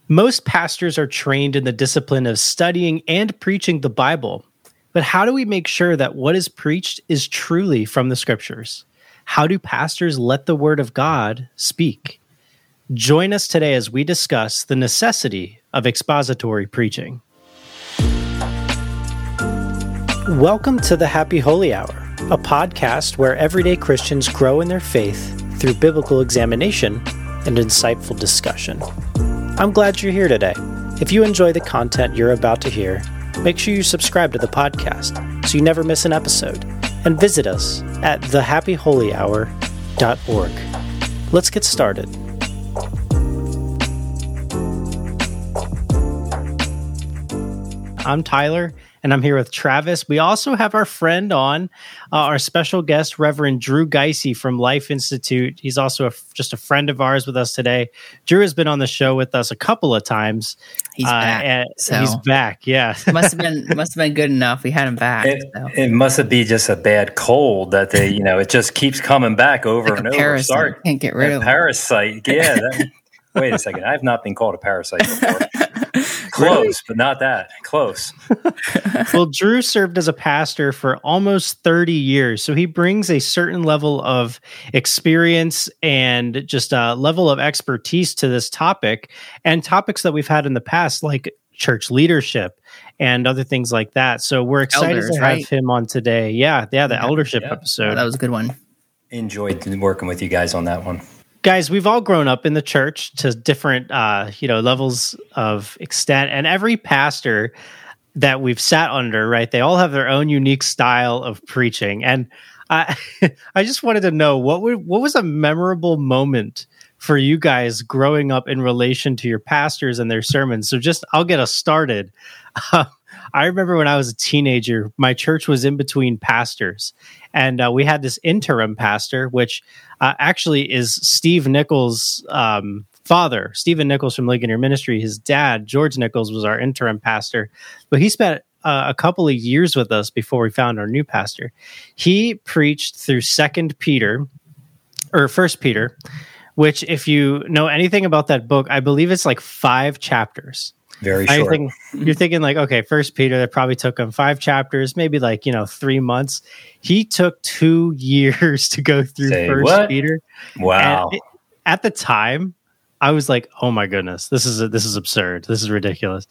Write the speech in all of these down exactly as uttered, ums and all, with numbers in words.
Most pastors are trained in the discipline of studying and preaching the Bible. But how do we make sure that what is preached is truly from the scriptures? How do pastors let the word of God speak? Join us today as we discuss the necessity of expository preaching. Welcome to the Happy Holy Hour, a podcast where everyday Christians grow in their faith through biblical examination and insightful discussion. I'm glad you're here today. If you enjoy the content you're about to hear, make sure you subscribe to the podcast so you never miss an episode, and visit us at the happy holy hour dot org. Let's get started. I'm Tyler, and I'm here with Travis. We also have our friend on, uh, our special guest, Reverend Drew Geisey from Life Institute. He's also a, just a friend of ours with us today. Drew has been on the show with us a couple of times. He's uh, back. So he's back, yeah. must have been must have been good enough. We had him back. It, so. it must have been just a bad cold that they, you know, it just keeps coming back over like and a over. Parasite. Sorry, can't get rid a of parasite. Yeah. That, wait a second. I've not been called a parasite before. Close, really? But not that. Close. Well, Drew served as a pastor for almost thirty years, so he brings a certain level of experience and just a level of expertise to this topic and topics that we've had in the past, like church leadership and other things like that. So we're excited Elders, to right? have him on today. Yeah, yeah, the yeah, eldership yeah. episode. Oh, that was a good one. Enjoyed working with you guys on that one. Guys, we've all grown up in the church to different, uh, you know, levels of extent, and every pastor that we've sat under, right, they all have their own unique style of preaching. And I, I just wanted to know what would, what was a memorable moment for you guys growing up in relation to your pastors and their sermons. So just, I'll get us started. Uh, I remember when I was a teenager, my church was in between pastors, and uh, we had this interim pastor, which uh, actually is Steve Nichols' um, father, Stephen Nichols from Ligonier Ministry. His dad, George Nichols, was our interim pastor, but he spent uh, a couple of years with us before we found our new pastor. He preached through Second Peter, or First Peter, which, if you know anything about that book, I believe it's like five chapters. Very I short. think, you're thinking like, okay, First Peter, that probably took him five chapters, maybe like, you know, three months. He took two years to go through Say First what? Peter. Wow. And it, at the time, I was like, oh my goodness, this is a, this is absurd. This is ridiculous.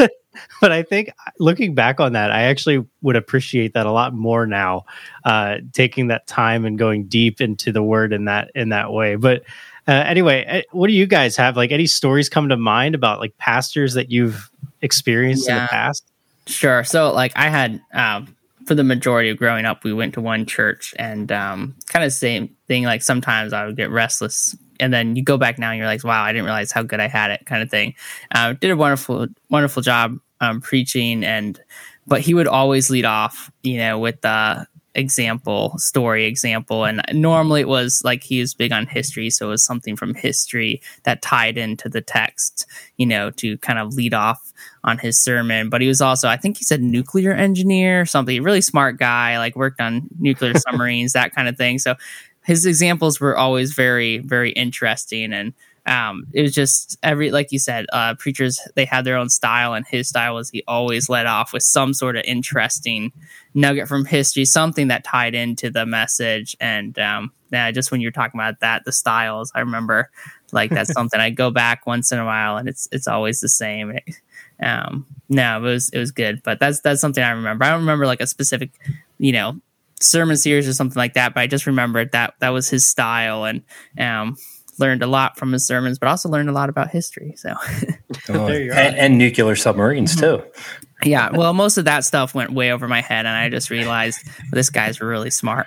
But I think looking back on that, I actually would appreciate that a lot more now, uh, taking that time and going deep into the word in that in that way. But Uh, anyway, what do you guys have? Like, any stories come to mind about like pastors that you've experienced Yeah. in the past? Sure. So, like, I had um, for the majority of growing up, we went to one church, and um, kind of same thing. Like, sometimes I would get restless, and then you go back now, and you're like, "Wow, I didn't realize how good I had it," kind of thing. Uh, did a wonderful, wonderful job um, preaching, and but he would always lead off, you know, with the example, story example. And normally it was like he was big on history. So it was something from history that tied into the text, you know, to kind of lead off on his sermon. But he was also, I think he said nuclear engineer or something, really smart guy, like worked on nuclear submarines, that kind of thing. So his examples were always very, very interesting. And Um, it was just every, like you said, uh, preachers, they had their own style, and his style was he always led off with some sort of interesting nugget from history, something that tied into the message. And um, yeah, just when you're talking about that, the styles, I remember like that's something I go back once in a while, and it's it's always the same. It, um, no, it was it was good, but that's that's something I remember. I don't remember like a specific, you know, sermon series or something like that, but I just remembered that that was his style, and um. learned a lot from his sermons, but also learned a lot about history. So, oh, and, and nucular submarines too. Yeah, well, most of that stuff went way over my head, and I just realized well, this guy's really smart,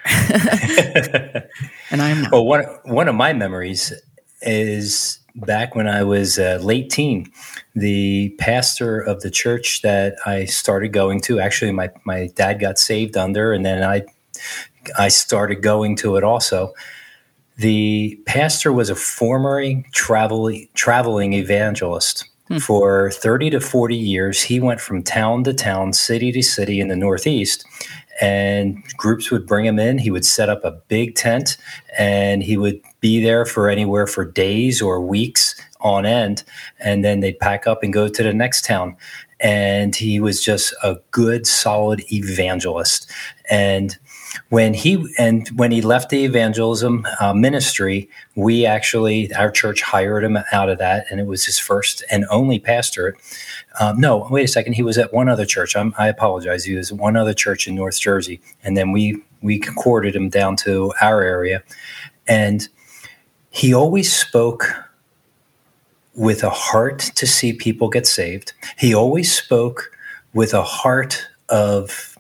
and I'm not. Well, one one of my memories is back when I was uh, late teen. The pastor of the church that I started going to, actually, my my dad got saved under, and then I I started going to it also. The pastor was a former travel, traveling evangelist. Hmm. For thirty to forty years, he went from town to town, city to city in the Northeast, and groups would bring him in. He would set up a big tent, and he would be there for anywhere for days or weeks on end, and then they'd pack up and go to the next town. And he was just a good, solid evangelist. And when he and when he left the evangelism uh, ministry, we actually, our church hired him out of that, and it was his first and only pastorate. Um, no, wait a second. He was at one other church. I'm, I apologize. He was at one other church in North Jersey, and then we we courted him down to our area, and he always spoke with a heart to see people get saved. He always spoke with a heart of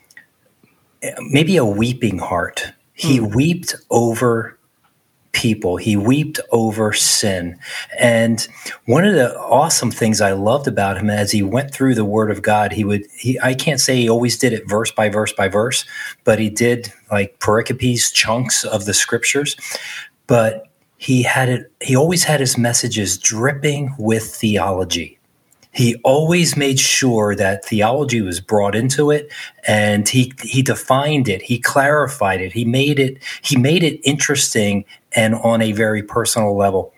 maybe a weeping heart. He mm. wept over people. He wept over sin. And one of the awesome things I loved about him as he went through the Word of God, he would, he, I can't say he always did it verse by verse by verse, but he did like pericopes, chunks of the scriptures. But he had it, he always had his messages dripping with theology. He always made sure that theology was brought into it, and he he defined it, he clarified it, he made it he made it interesting and on a very personal level.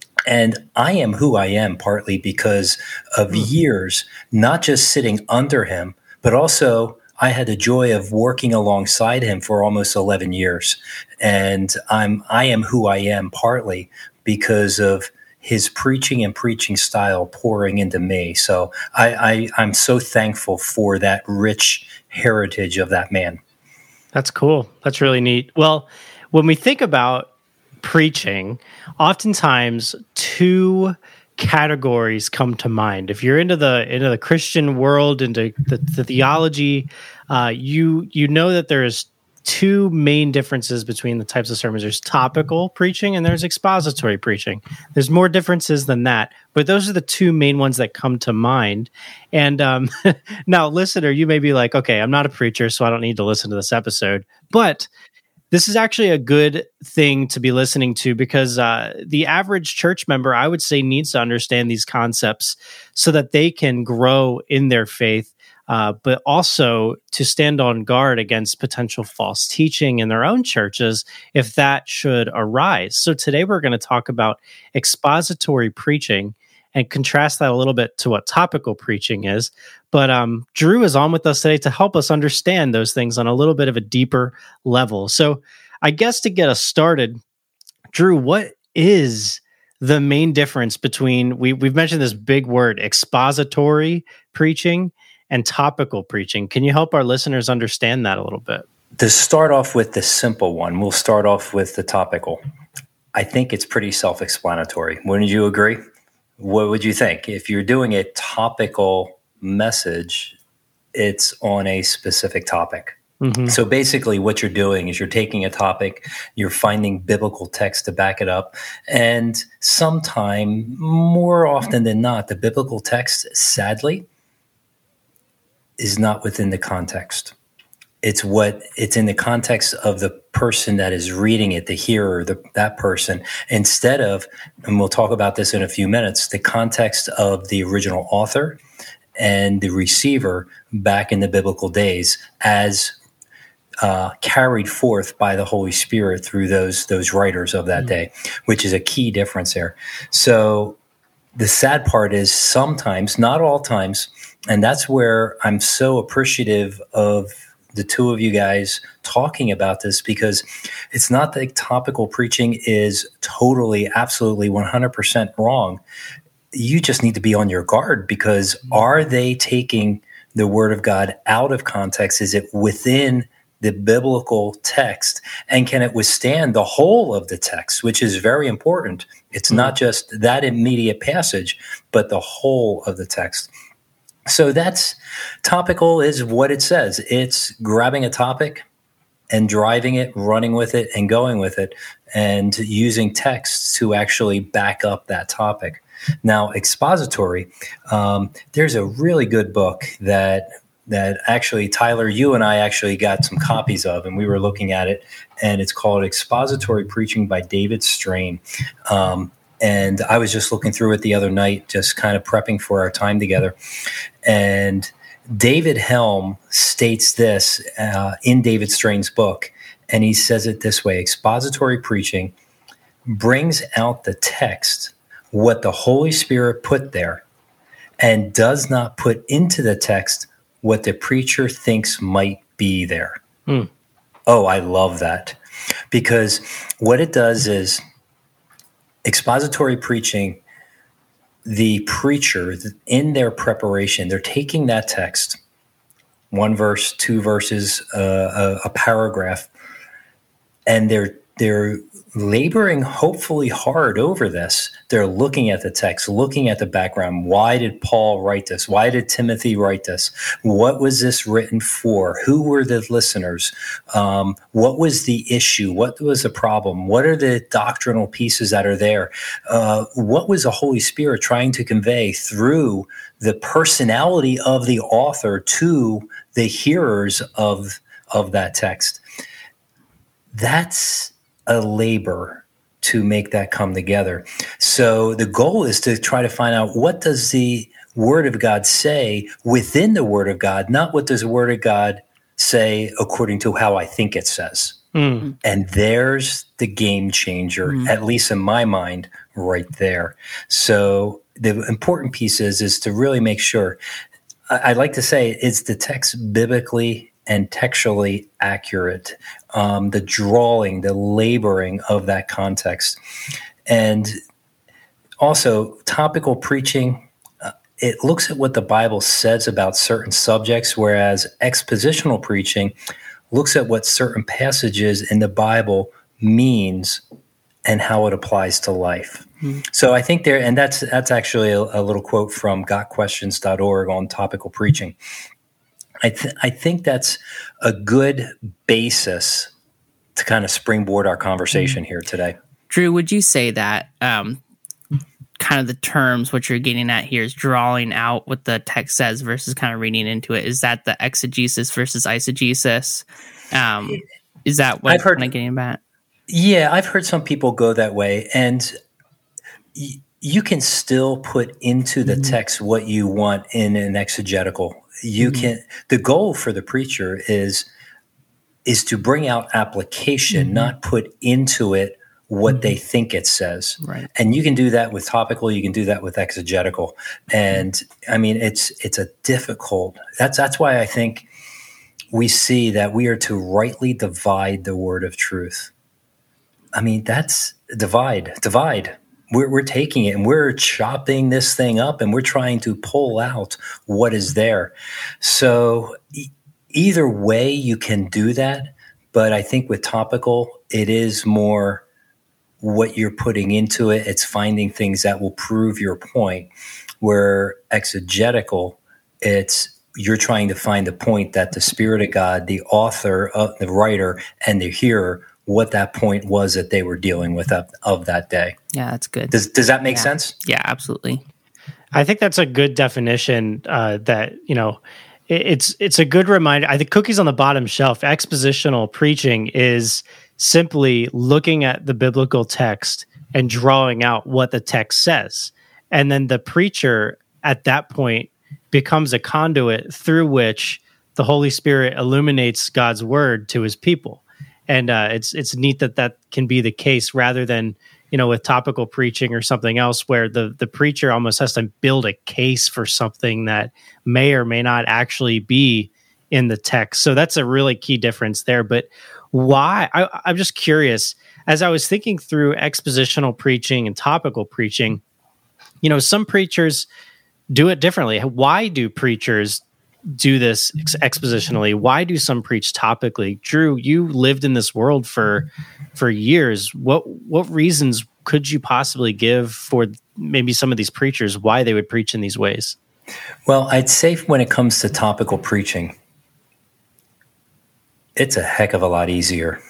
And I am who I am partly because of years, not just sitting under him, but also I had the joy of working alongside him for almost eleven years. And I'm I am who I am partly because of his preaching and preaching style pouring into me. So I, I, I'm so thankful for that rich heritage of that man. That's cool. That's really neat. Well, when we think about preaching, oftentimes two categories come to mind. If you're into the into the Christian world, into the, the theology, uh, you you know that there's two main differences between the types of sermons. There's topical preaching and there's expository preaching. There's more differences than that, but those are the two main ones that come to mind. And um, now, listener, you may be like, okay, I'm not a preacher, so I don't need to listen to this episode. But this is actually a good thing to be listening to because uh, the average church member, I would say, needs to understand these concepts so that they can grow in their faith. Uh, but also to stand on guard against potential false teaching in their own churches if that should arise. So today we're going to talk about expository preaching and contrast that a little bit to what topical preaching is. But um, Drew is on with us today to help us understand those things on a little bit of a deeper level. So I guess to get us started, Drew, what is the main difference between, we, we've mentioned this big word, expository preaching and topical preaching? Can you help our listeners understand that a little bit? To start off with the simple one, we'll start off with the topical. I think it's pretty self-explanatory. Wouldn't you agree? What would you think? If you're doing a topical message, it's on a specific topic. Mm-hmm. So basically what you're doing is you're taking a topic, you're finding biblical text to back it up, and sometime, more often than not, the biblical text, sadly, is not within the context. It's what it's in the context of the person that is reading it, the hearer, the, that person, instead of, and we'll talk about this in a few minutes, the context of the original author and the receiver back in the biblical days as uh, carried forth by the Holy Spirit through those, those writers of that mm-hmm. day, which is a key difference there. So the sad part is sometimes, not all times, and that's where I'm so appreciative of the two of you guys talking about this, because it's not that topical preaching is totally, absolutely one hundred percent wrong. You just need to be on your guard, because are they taking the Word of God out of context? Is it within the biblical text? And can it withstand the whole of the text, which is very important? It's mm-hmm. not just that immediate passage, but the whole of the text. So that's topical is what it says. It's grabbing a topic and driving it, running with it, and going with it, and using texts to actually back up that topic. Now, expository, um, there's a really good book that that actually, Tyler, you and I actually got some copies of, and we were looking at it, and it's called Expository Preaching by David Strain. Um, and I was just looking through it the other night, just kind of prepping for our time together. And David Helm states this uh, in David Strain's book, and he says it this way: expository preaching brings out the text what the Holy Spirit put there and does not put into the text what the preacher thinks might be there. Hmm. Oh, I love that. Because what it does is expository preaching, the preacher, in their preparation, they're taking that text, one verse, two verses, uh, a, a paragraph, and they're they're laboring hopefully hard over this. They're looking at the text, looking at the background. Why did Paul write this? Why did Timothy write this? What was this written for? Who were the listeners? Um, what was the issue? What was the problem? What are the doctrinal pieces that are there? Uh, what was the Holy Spirit trying to convey through the personality of the author to the hearers of, of that text? That's a labor to make that come together. So the goal is to try to find out, what does the Word of God say within the Word of God, not what does the Word of God say according to how I think it says. Mm. And there's the game changer, mm. at least in my mind, right there. So the important piece is, is to really make sure, I, I'd like to say, is the text biblically and textually accurate, um, the drawing, the laboring of that context. And also topical preaching, uh, it looks at what the Bible says about certain subjects, whereas expositional preaching looks at what certain passages in the Bible means and how it applies to life. Mm-hmm. So I think there, and that's that's actually a, a little quote from got questions dot org on topical preaching. I, th- I think that's a good basis to kind of springboard our conversation here today. Drew, would you say that um, kind of the terms, what you're getting at here is drawing out what the text says versus kind of reading into it? Is that the exegesis versus eisegesis? Um, is that what I've heard, kind of getting at? Yeah, I've heard some people go that way. And y- you can still put into the mm-hmm. text what you want in an exegetical. You mm-hmm. can. The goal for the preacher is is to bring out application, mm-hmm. not put into it what mm-hmm. they think it says. Right. And you can do that with topical. You can do that with exegetical. And mm-hmm. I mean, it's it's a difficult. That's that's why I think we see that we are to rightly divide the word of truth. I mean, that's divide, divide. We're, we're taking it and we're chopping this thing up and we're trying to pull out what is there. So e- either way you can do that. But I think with topical, it is more what you're putting into it. It's finding things that will prove your point. Where exegetical, it's you're trying to find the point that the Spirit of God, the author, uh, the writer, and the hearer, what that point was that they were dealing with of, of that day. Yeah, that's good. Does does that make yeah. sense? Yeah, absolutely. I think that's a good definition. Uh, that you know, it, it's it's a good reminder. I think cookies on the bottom shelf. Expositional preaching is simply looking at the biblical text and drawing out what the text says, and then the preacher at that point becomes a conduit through which the Holy Spirit illuminates God's word to His people. And uh, it's it's neat that that can be the case rather than, you know, with topical preaching or something else where the, the preacher almost has to build a case for something that may or may not actually be in the text. So that's a really key difference there. But why? I, I'm just curious, as I was thinking through expositional preaching and topical preaching, you know, some preachers do it differently. Why do preachers do this ex- expositionally? Why do some preach topically? Drew, you lived in this world for for years. What what reasons could you possibly give for maybe some of these preachers why they would preach in these ways? Well, I'd say when it comes to topical preaching, it's a heck of a lot easier.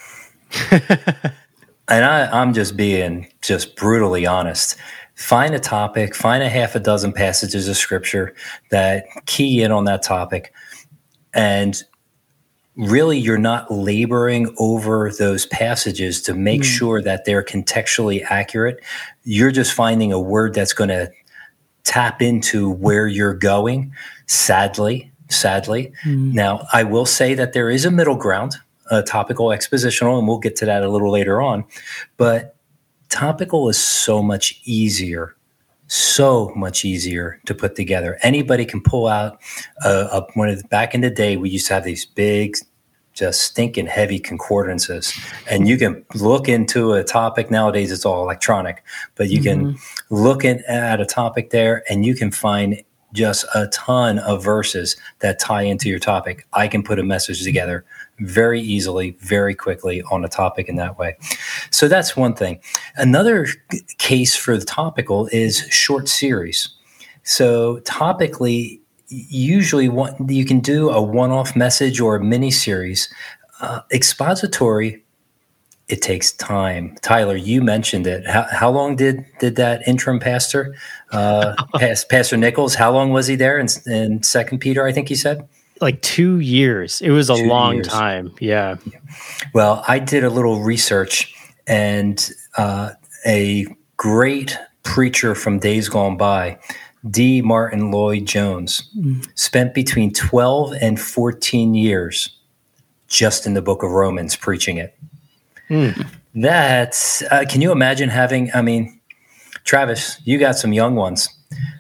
And I, I'm just being just brutally honest. Find a topic, find a half a dozen passages of scripture that key in on that topic. And really, you're not laboring over those passages to make mm. sure that they're contextually accurate. You're just finding a word that's going to tap into where you're going, sadly, sadly. Mm. Now, I will say that there is a middle ground, a topical expositional, and we'll get to that a little later on. But topical is so much easier so much easier to put together. Anybody can pull out uh, a, one of the, back in the day, we used to have these big, just stinking heavy concordances, and you can look into a topic. Nowadays it's all electronic, but you mm-hmm. can look in, at a topic there, and you can find just a ton of verses that tie into your topic. I can put a message together very easily, very quickly on a topic in that way. So that's one thing. Another case for the topical is short series. So topically, usually one, you can do a one-off message or a mini series. Uh, expository, it takes time. Tyler, you mentioned it. How, how long did, did that interim pastor, uh, Pastor Nichols, how long was he there in, in Second Peter, I think he said? Like two years. It was a two long years. time. Yeah. Well, I did a little research, and uh, a great preacher from days gone by, D. Martin Lloyd Jones, mm. spent between twelve and fourteen years just in the book of Romans preaching it. Mm. That's, uh, can you imagine having, I mean, Travis, you got some young ones.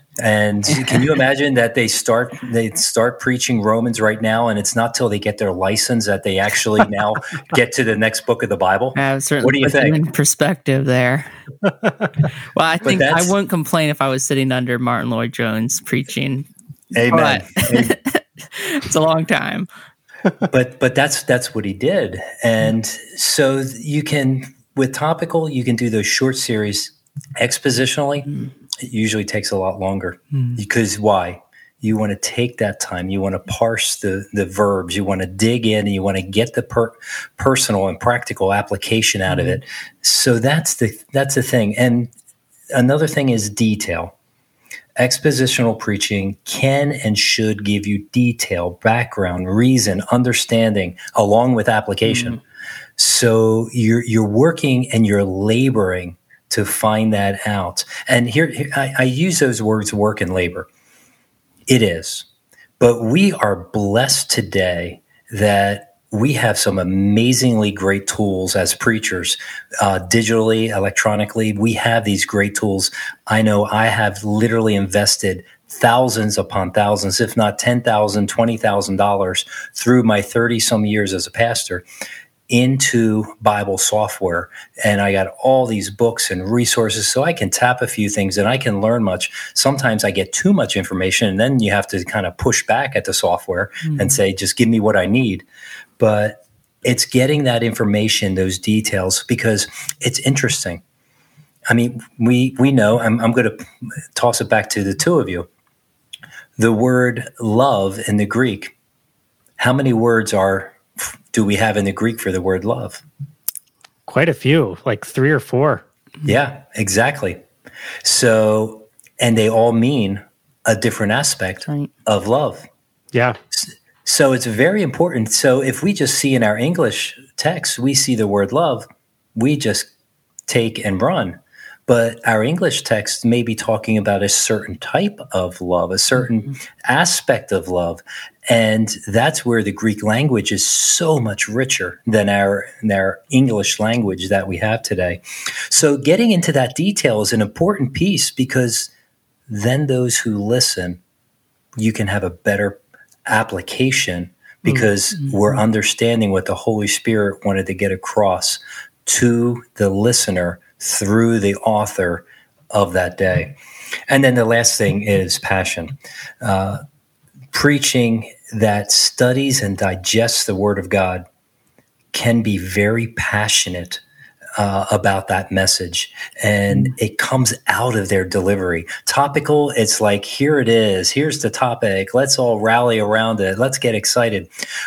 And can you imagine that they start they start preaching Romans right now, and it's not till they get their license that they actually now get to the next book of the Bible? Uh, certainly what do you think? In perspective there. Well, I think I wouldn't complain if I was sitting under Martin Lloyd Jones preaching. Amen. But it's a long time. But but that's that's what he did, and so you can with topical you can do those short series expositionally. Mm. It usually takes a lot longer mm. because why? You want to take that time. You want to parse the, the verbs. You want to dig in, and you want to get the per, personal and practical application out mm. of it. So that's the that's the thing. And another thing is detail. Expositional preaching can and should give you detail, background, reason, understanding, along with application. Mm. So you're you're working and you're laboring to find that out. And here, here I, I use those words, work and labor. It is. But we are blessed today that we have some amazingly great tools as preachers, uh, digitally, electronically. We have these great tools. I know I have literally invested thousands upon thousands, if not ten thousand dollars, twenty thousand dollars through my thirty-some years as a pastor into Bible software. And I got all these books and resources, so I can tap a few things and I can learn much. Sometimes I get too much information, and then you have to kind of push back at the software mm-hmm. and say, just give me what I need. But it's getting that information, those details, because it's interesting. I mean, we we know, I'm, I'm going to toss it back to the two of you. The word love in the Greek, how many words are do we have in the Greek for the word love? Quite a few, like three or four. Yeah, exactly. So, and they all mean a different aspect right. of love. Yeah. So it's very important. So if we just see in our English text, we see the word love, we just take and run. But our English text may be talking about a certain type of love, a certain mm-hmm. aspect of love. And that's where the Greek language is so much richer than our, than our English language that we have today. So getting into that detail is an important piece, because then those who listen, you can have a better application, because mm-hmm. we're understanding what the Holy Spirit wanted to get across to the listener through the author of that day. And then the last thing is passion. Uh, preaching that studies and digests the Word of God can be very passionate uh, about that message, and it comes out of their delivery. Topical, it's like, here it is. Here's the topic. Let's all rally around it. Let's get excited.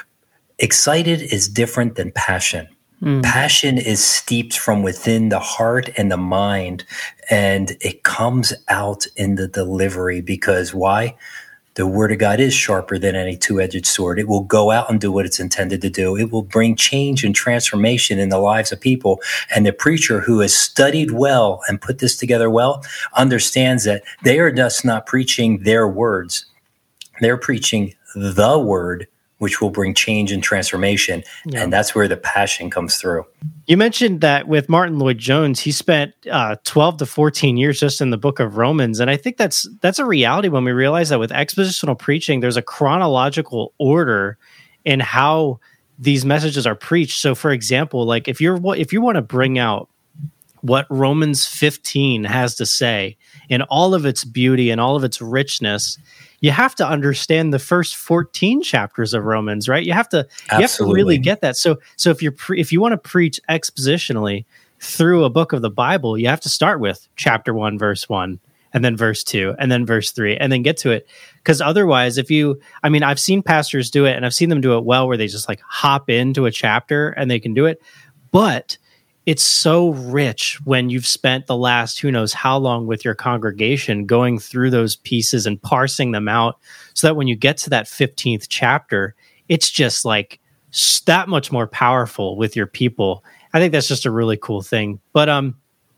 Excited is different than passion. Mm. Passion is steeped from within the heart and the mind, and it comes out in the delivery. Because why? The Word of God is sharper than any two-edged sword. It will go out and do what it's intended to do. It will bring change and transformation in the lives of people. And the preacher who has studied well and put this together well understands that they are just not preaching their words. They're preaching the Word which will bring change and transformation. Yeah. And that's where the passion comes through. You mentioned that with Martin Lloyd-Jones, he spent uh, twelve to fourteen years just in the book of Romans. And I think that's that's a reality when we realize that with expositional preaching, there's a chronological order in how these messages are preached. So for example, like if you're if you want to bring out what Romans fifteen has to say in all of its beauty and all of its richness, you have to understand the first fourteen chapters of Romans, right? You have to Absolutely. you have to really get that. So so if you're pre- if you want to preach expositionally through a book of the Bible, you have to start with chapter one, verse one, and then verse two, and then verse three, and then get to it. Because otherwise, if you, I mean, I've seen pastors do it, and I've seen them do it well, where they just like hop into a chapter and they can do it. But it's so rich when you've spent the last who knows how long with your congregation going through those pieces and parsing them out, so that when you get to that fifteenth chapter, it's just like that much more powerful with your people. I think that's just a really cool thing. But um,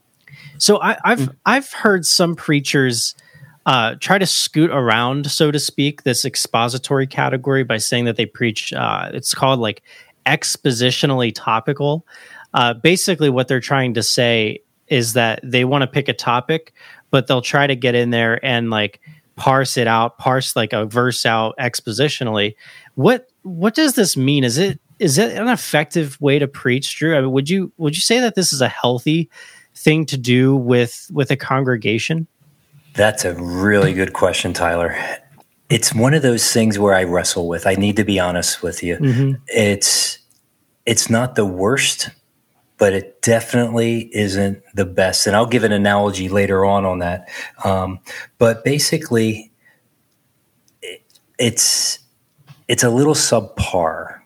so I, I've I've heard some preachers uh, try to scoot around, so to speak, this expository category by saying that they preach. Uh, it's called like expositionally topical. Uh, basically, what they're trying to say is that they want to pick a topic, but they'll try to get in there and like parse it out, parse like a verse out expositionally. What what does this mean? Is it is it an effective way to preach, Drew? I mean, would you would you say that this is a healthy thing to do with with a congregation? That's a really good question, Tyler. It's one of those things where I wrestle with. I need to be honest with you. Mm-hmm. It's it's not the worst, but it definitely isn't the best. And I'll give an analogy later on on that. Um, but basically, it, it's it's a little subpar.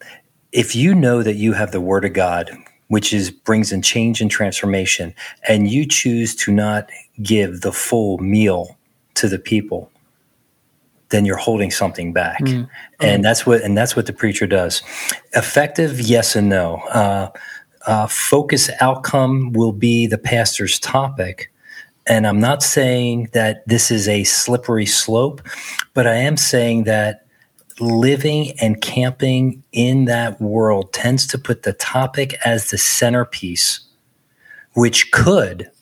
If you know that you have the Word of God, which is brings in change and transformation, and you choose to not give the full meal to the people, then you're holding something back. Mm. And that's what and that's what the preacher does. Effective, yes and no. Uh, Uh, focus outcome will be the pastor's topic. And I'm not saying that this is a slippery slope, but I am saying that living and camping in that world tends to put the topic as the centerpiece, which could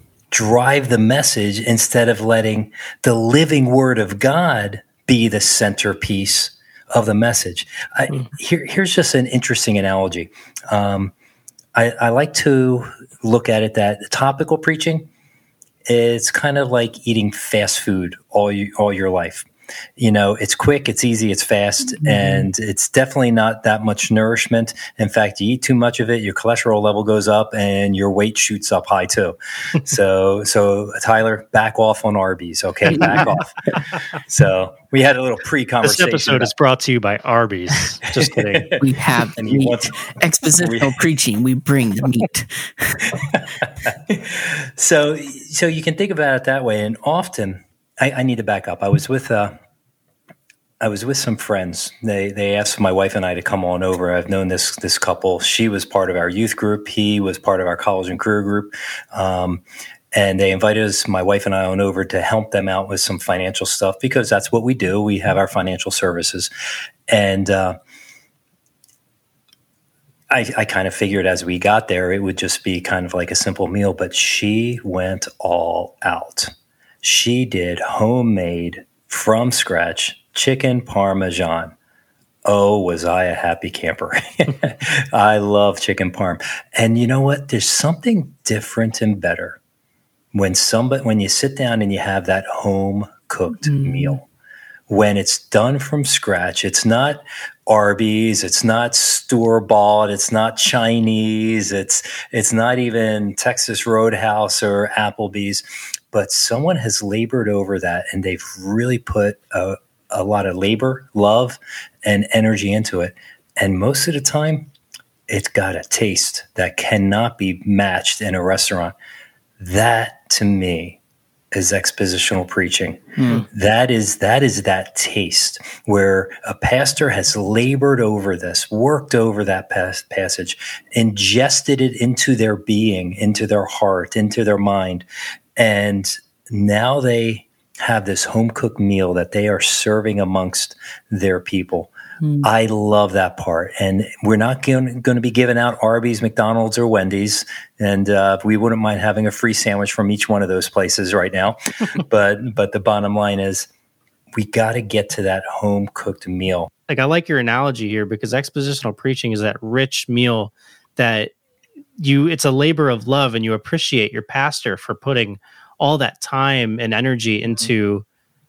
drive the message instead of letting the living Word of God be the centerpiece of the message. I, mm. here, here's just an interesting analogy. Um, I, I like to look at it that topical preaching is kind of like eating fast food all you, all your life. You know, it's quick, it's easy, it's fast, mm-hmm. and it's definitely not that much nourishment. In fact, you eat too much of it, your cholesterol level goes up and your weight shoots up high too. so, so Tyler, back off on Arby's, okay? Back off. So we had a little pre-conversation. This episode is brought to you by Arby's. Just kidding. We have the meat. Want, expositional we, preaching. We bring the meat. so, so you can think about it that way, and often. I, I need to back up. I was with uh, I was with some friends. They they asked my wife and I to come on over. I've known this this couple. She was part of our youth group. He was part of our college and career group. Um, and they invited us, my wife and I, on over to help them out with some financial stuff because that's what we do. We have our financial services. And uh, I, I kind of figured as we got there, it would just be kind of like a simple meal. But she went all out. She did homemade, from scratch, chicken parmesan. Oh, was I a happy camper. I love chicken parm. And you know what? There's something different and better when somebody, when you sit down and you have that home-cooked mm. meal. When it's done from scratch, it's not Arby's, it's not store-bought, it's not Chinese, it's it's not even Texas Roadhouse or Applebee's. But someone has labored over that, and they've really put a, a lot of labor, love, and energy into it. And most of the time, it's got a taste that cannot be matched in a restaurant. That, to me, is expositional preaching. Mm. That is that is that taste where a pastor has labored over this, worked over that pas- passage, ingested it into their being, into their heart, into their mind. And now they have this home cooked meal that they are serving amongst their people. Mm. I love that part. And we're not going to be giving out Arby's, McDonald's, or Wendy's. And uh, we wouldn't mind having a free sandwich from each one of those places right now. but but the bottom line is we got to get to that home cooked meal. Like, I like your analogy here, because expositional preaching is that rich meal that you, it's a labor of love, and you appreciate your pastor for putting all that time and energy into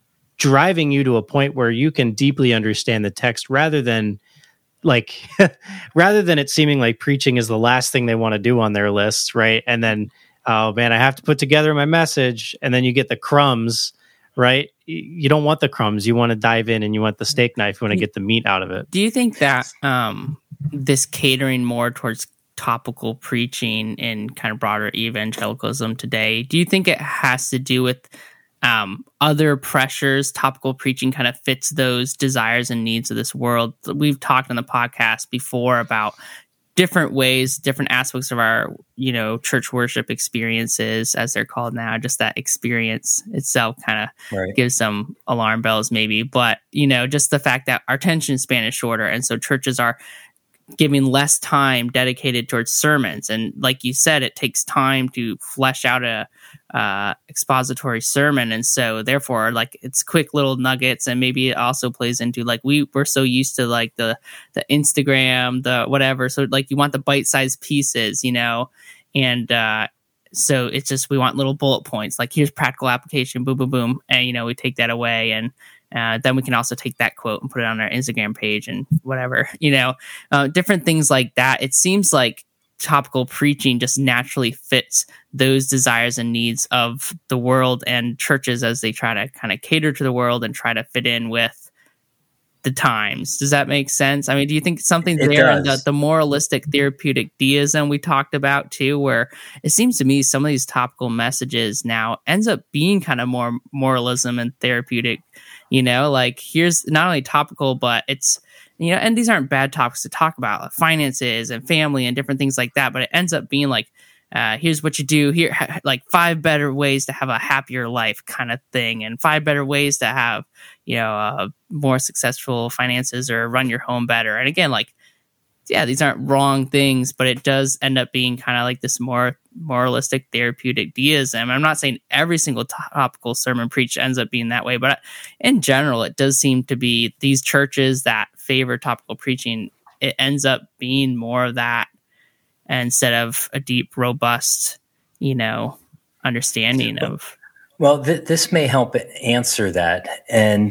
driving you to a point where you can deeply understand the text, rather than like, rather than it seeming like preaching is the last thing they want to do on their list, right? And then, oh man, I have to put together my message, and then you get the crumbs, right? You don't want the crumbs. You want to dive in, and you want the steak knife. You want to get the meat out of it. Do you think that um, this catering more towards topical preaching in kind of broader evangelicalism today, do you think it has to do with um, other pressures? Topical preaching kind of fits those desires and needs of this world. We've talked on the podcast before about different ways, different aspects of our, you know, church worship experiences, as they're called now. Just that experience itself kind of right. gives some alarm bells maybe. But, you know, just the fact that our attention span is shorter. And so churches are giving less time dedicated towards sermons. And like you said, it takes time to flesh out a uh, expository sermon. And so therefore, like, it's quick little nuggets. And maybe it also plays into, like, we we're so used to like the, the Instagram, the whatever. So like you want the bite-sized pieces, you know, and uh, so it's just, we want little bullet points, like here's practical application, boom, boom, boom. And, you know, we take that away, and Uh, then we can also take that quote and put it on our Instagram page and whatever, you know, uh, different things like that. It seems like topical preaching just naturally fits those desires and needs of the world and churches as they try to kind of cater to the world and try to fit in with the times. Does that make sense? I mean, do you think something It there in does. the, the moralistic therapeutic deism we talked about too, where it seems to me some of these topical messages now ends up being kind of more moralism and therapeutic, you know, like here's not only topical, but it's, you know, and these aren't bad topics to talk about, like finances and family and different things like that, but it ends up being like, uh, here's what you do here, ha- like five better ways to have a happier life kind of thing, and five better ways to have, you know, uh, more successful finances or run your home better. And again, like, yeah, these aren't wrong things, but it does end up being kind of like this more moralistic therapeutic deism. I'm not saying every single topical sermon preached ends up being that way, but in general, it does seem to be these churches that favor topical preaching, it ends up being more of that instead of a deep, robust, you know, understanding of. Well, th- this may help answer that. And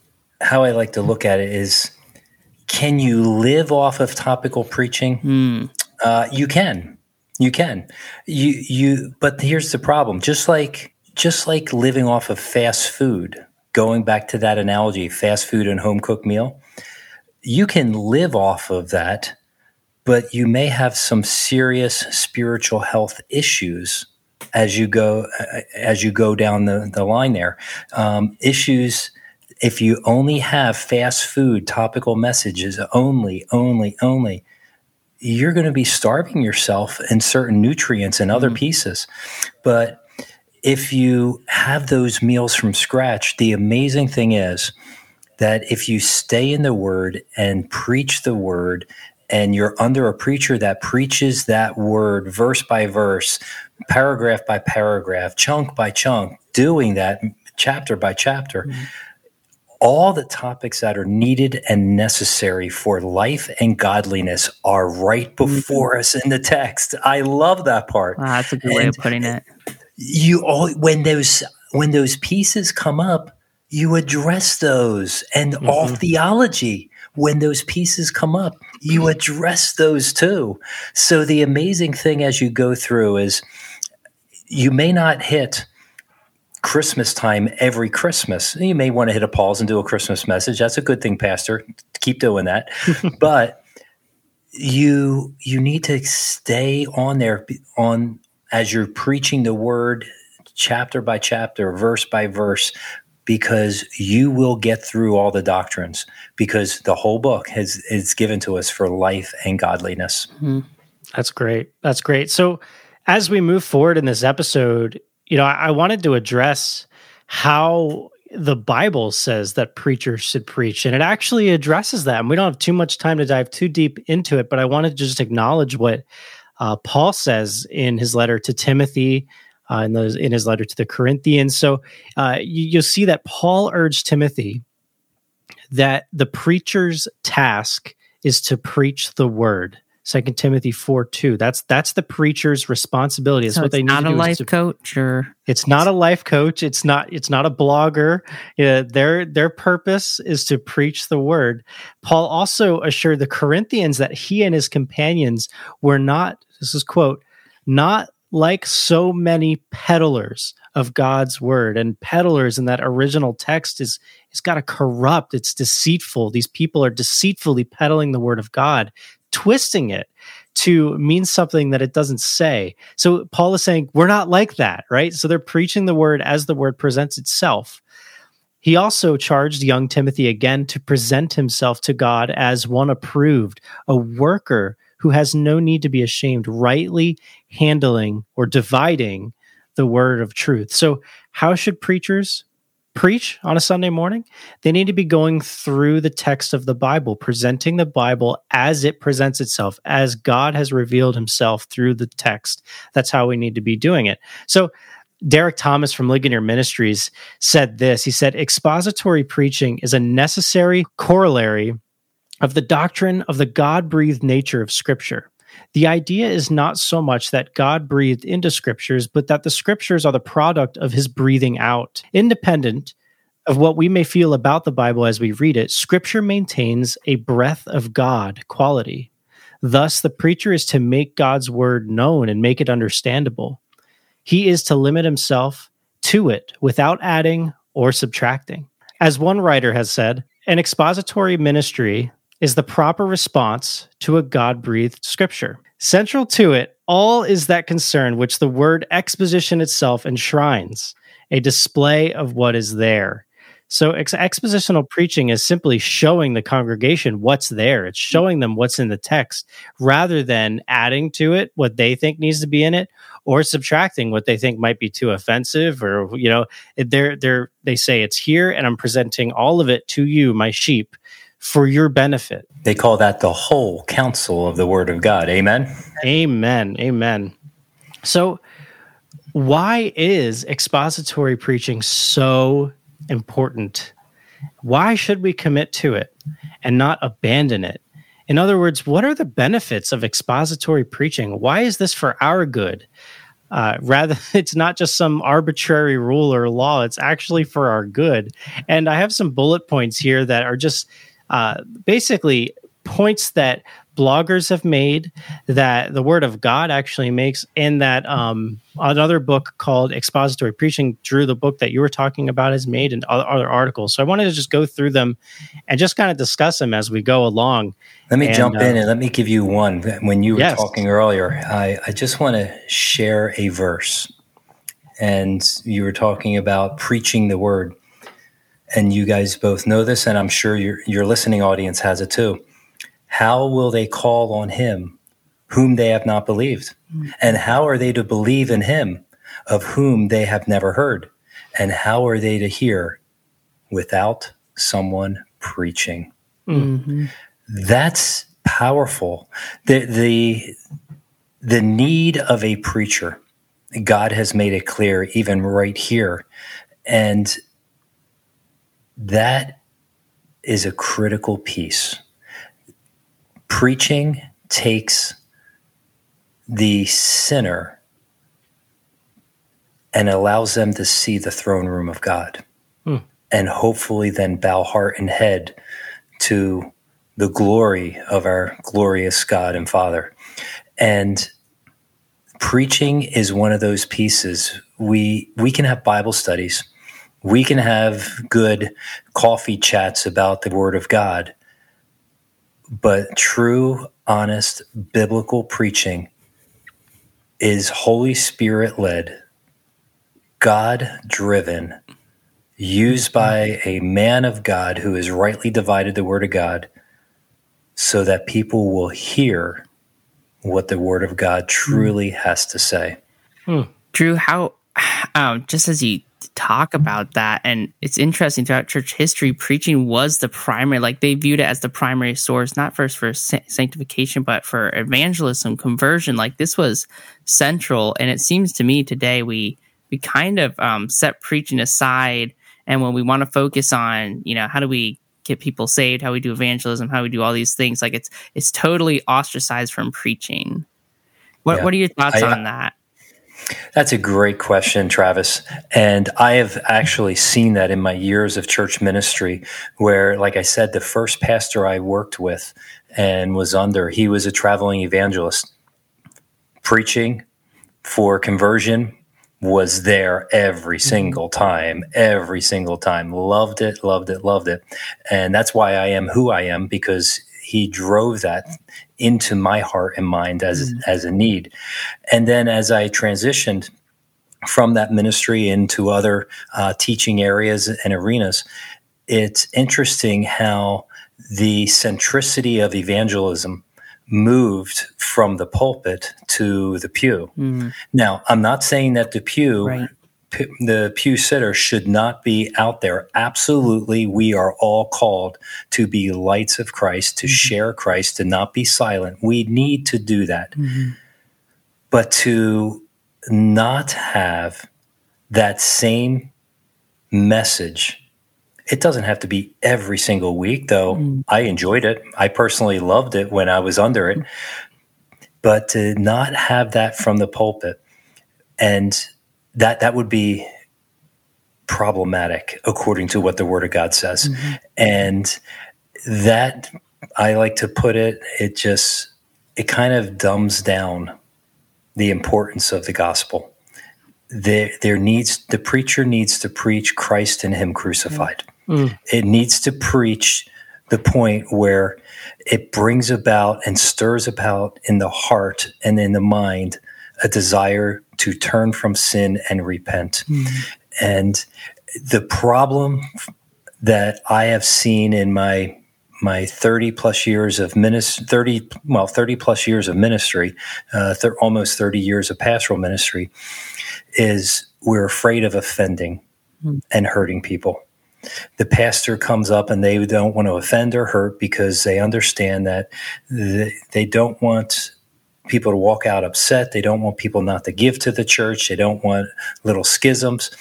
how I like to look at it is, can you live off of topical preaching? Mm. Uh, you can. You can. You you. But here's the problem. Just like just like living off of fast food, going back to that analogy, fast food and home cooked meal, you can live off of that, but you may have some serious spiritual health issues as you go as you go down the, the line there. Um, issues. If you only have fast food, topical messages, only, only, only, you're going to be starving yourself in certain nutrients and other mm. pieces. But if you have those meals from scratch, the amazing thing is that if you stay in the Word and preach the Word, and you're under a preacher that preaches that Word verse by verse, paragraph by paragraph, chunk by chunk, doing that chapter by chapter, mm. all the topics that are needed and necessary for life and godliness are right before mm-hmm. us in the text. I love that part. Wow, that's a good and way of putting it. You all, when those when those pieces come up, you address those, and mm-hmm. all theology. When those pieces come up, you address those too. So the amazing thing as you go through is, you may not hit Christmas time every Christmas. You may want to hit a pause and do a Christmas message. That's a good thing, Pastor. Keep doing that. But you you need to stay on there on as you're preaching the Word, chapter by chapter, verse by verse, because you will get through all the doctrines, because the whole book has is given to us for life and godliness. Mm-hmm. That's great. That's great. So as we move forward in this episode, you know, I, I wanted to address how the Bible says that preachers should preach, and it actually addresses that. And we don't have too much time to dive too deep into it, but I wanted to just acknowledge what uh, Paul says in his letter to Timothy, uh, in, those, in his letter to the Corinthians. So uh, you, you'll see that Paul urged Timothy that the preacher's task is to preach the word. Second Timothy four two. That's that's the preacher's responsibility. That's so what they need to do. Not a life to, coach, or it's not a life coach. It's not. It's not a blogger. Yeah, their their purpose is to preach the word. Paul also assured the Corinthians that he and his companions were not. This is quote, not like so many peddlers of God's word. And peddlers in that original text is it's got a corrupt. It's deceitful. These people are deceitfully peddling the word of God, twisting it to mean something that it doesn't say. So Paul is saying, we're not like that, right? So they're preaching the word as the word presents itself. He also charged young Timothy again to present himself to God as one approved, a worker who has no need to be ashamed, rightly handling or dividing the word of truth. So how should preachers preach on a Sunday morning? They need to be going through the text of the Bible, presenting the Bible as it presents itself, as God has revealed himself through the text. That's how we need to be doing it. So Derek Thomas from Ligonier Ministries said this. He said, expository preaching is a necessary corollary of the doctrine of the God-breathed nature of Scripture. The idea is not so much that God breathed into Scriptures, but that the Scriptures are the product of his breathing out. Independent of what we may feel about the Bible as we read it, Scripture maintains a breath of God quality. Thus, the preacher is to make God's word known and make it understandable. He is to limit himself to it without adding or subtracting. As one writer has said, an expository ministry is the proper response to a God-breathed scripture. Central to it all is that concern which the word exposition itself enshrines, a display of what is there. So ex- expositional preaching is simply showing the congregation what's there. It's showing them what's in the text, rather than adding to it what they think needs to be in it, or subtracting what they think might be too offensive, or, you know, they're, they're, they say it's here and I'm presenting all of it to you, my sheep, for your benefit. They call that the whole counsel of the word of God. Amen? Amen. Amen. So why is expository preaching so important? Why should we commit to it and not abandon it? In other words, what are the benefits of expository preaching? Why is this for our good? Uh, rather, it's not just some arbitrary rule or law. It's actually for our good. And I have some bullet points here that are just uh, basically points that bloggers have made, that the Word of God actually makes, and that um, another book called Expository Preaching, Drew, the book that you were talking about, has made, and other articles. So I wanted to just go through them and just kind of discuss them as we go along. Let me and, jump uh, in and let me give you one. When you were yes. talking earlier, I, I just want to share a verse. And you were talking about preaching the word. And you guys both know this, and I'm sure your, your listening audience has it too. How will they call on him whom they have not believed? And how are they to believe in him of whom they have never heard? And how are they to hear without someone preaching? Mm-hmm. That's powerful. The, the, the need of a preacher, God has made it clear even right here. And that is a critical piece. Preaching takes the sinner and allows them to see the throne room of God, hmm. and hopefully then bow heart and head to the glory of our glorious God and Father. And preaching is one of those pieces. We we can have Bible studies. We can have good coffee chats about the Word of God. But true, honest, biblical preaching is Holy Spirit-led, God-driven, used by a man of God who has rightly divided the Word of God, so that people will hear what the Word of God truly has to say. Hmm. Drew, how um, just as you talk about that, and it's interesting throughout church history, preaching was the primary, like they viewed it as the primary source, not first for sanctification, but for evangelism, conversion. Like this was central. And it seems to me today we, we kind of um, set preaching aside. And when we want to focus on, you know, how do we get people saved, how we do evangelism, how we do all these things, like it's, it's totally ostracized from preaching. What, yeah. what are your thoughts I, on that? That's a great question, Travis. And I have actually seen that in my years of church ministry where, like I said, the first pastor I worked with and was under, he was a traveling evangelist. Preaching for conversion was there every single time, every single time. Loved it, loved it, loved it. And that's why I am who I am, because he drove that into my heart and mind as, mm. as a need. And then as I transitioned from that ministry into other uh, teaching areas and arenas, it's interesting how the centricity of evangelism moved from the pulpit to the pew. Mm. Now, I'm not saying that the pew right. the pew sitter should not be out there. Absolutely, we are all called to be lights of Christ, to mm-hmm. share Christ, to not be silent. We need to do that. Mm-hmm. But to not have that same message, it doesn't have to be every single week, though mm-hmm. I enjoyed it. I personally loved it when I was under it. But to not have that from the pulpit, and That that would be problematic according to what the Word of God says. Mm-hmm. And that, I like to put it, it just, it kind of dumbs down the importance of the gospel. There, there needs, the preacher needs to preach Christ and Him crucified. Mm-hmm. It needs to preach the point where it brings about and stirs about in the heart and in the mind a desire to turn from sin and repent. Mm-hmm. And the problem that I have seen in my my thirty plus years of ministry, thirty well thirty plus years of ministry, uh, th- almost thirty years of pastoral ministry, is we're afraid of offending mm-hmm. and hurting people. The pastor comes up and they don't want to offend or hurt because they understand that they, they don't want people to walk out upset. They don't want people not to give to the church. They don't want little schisms.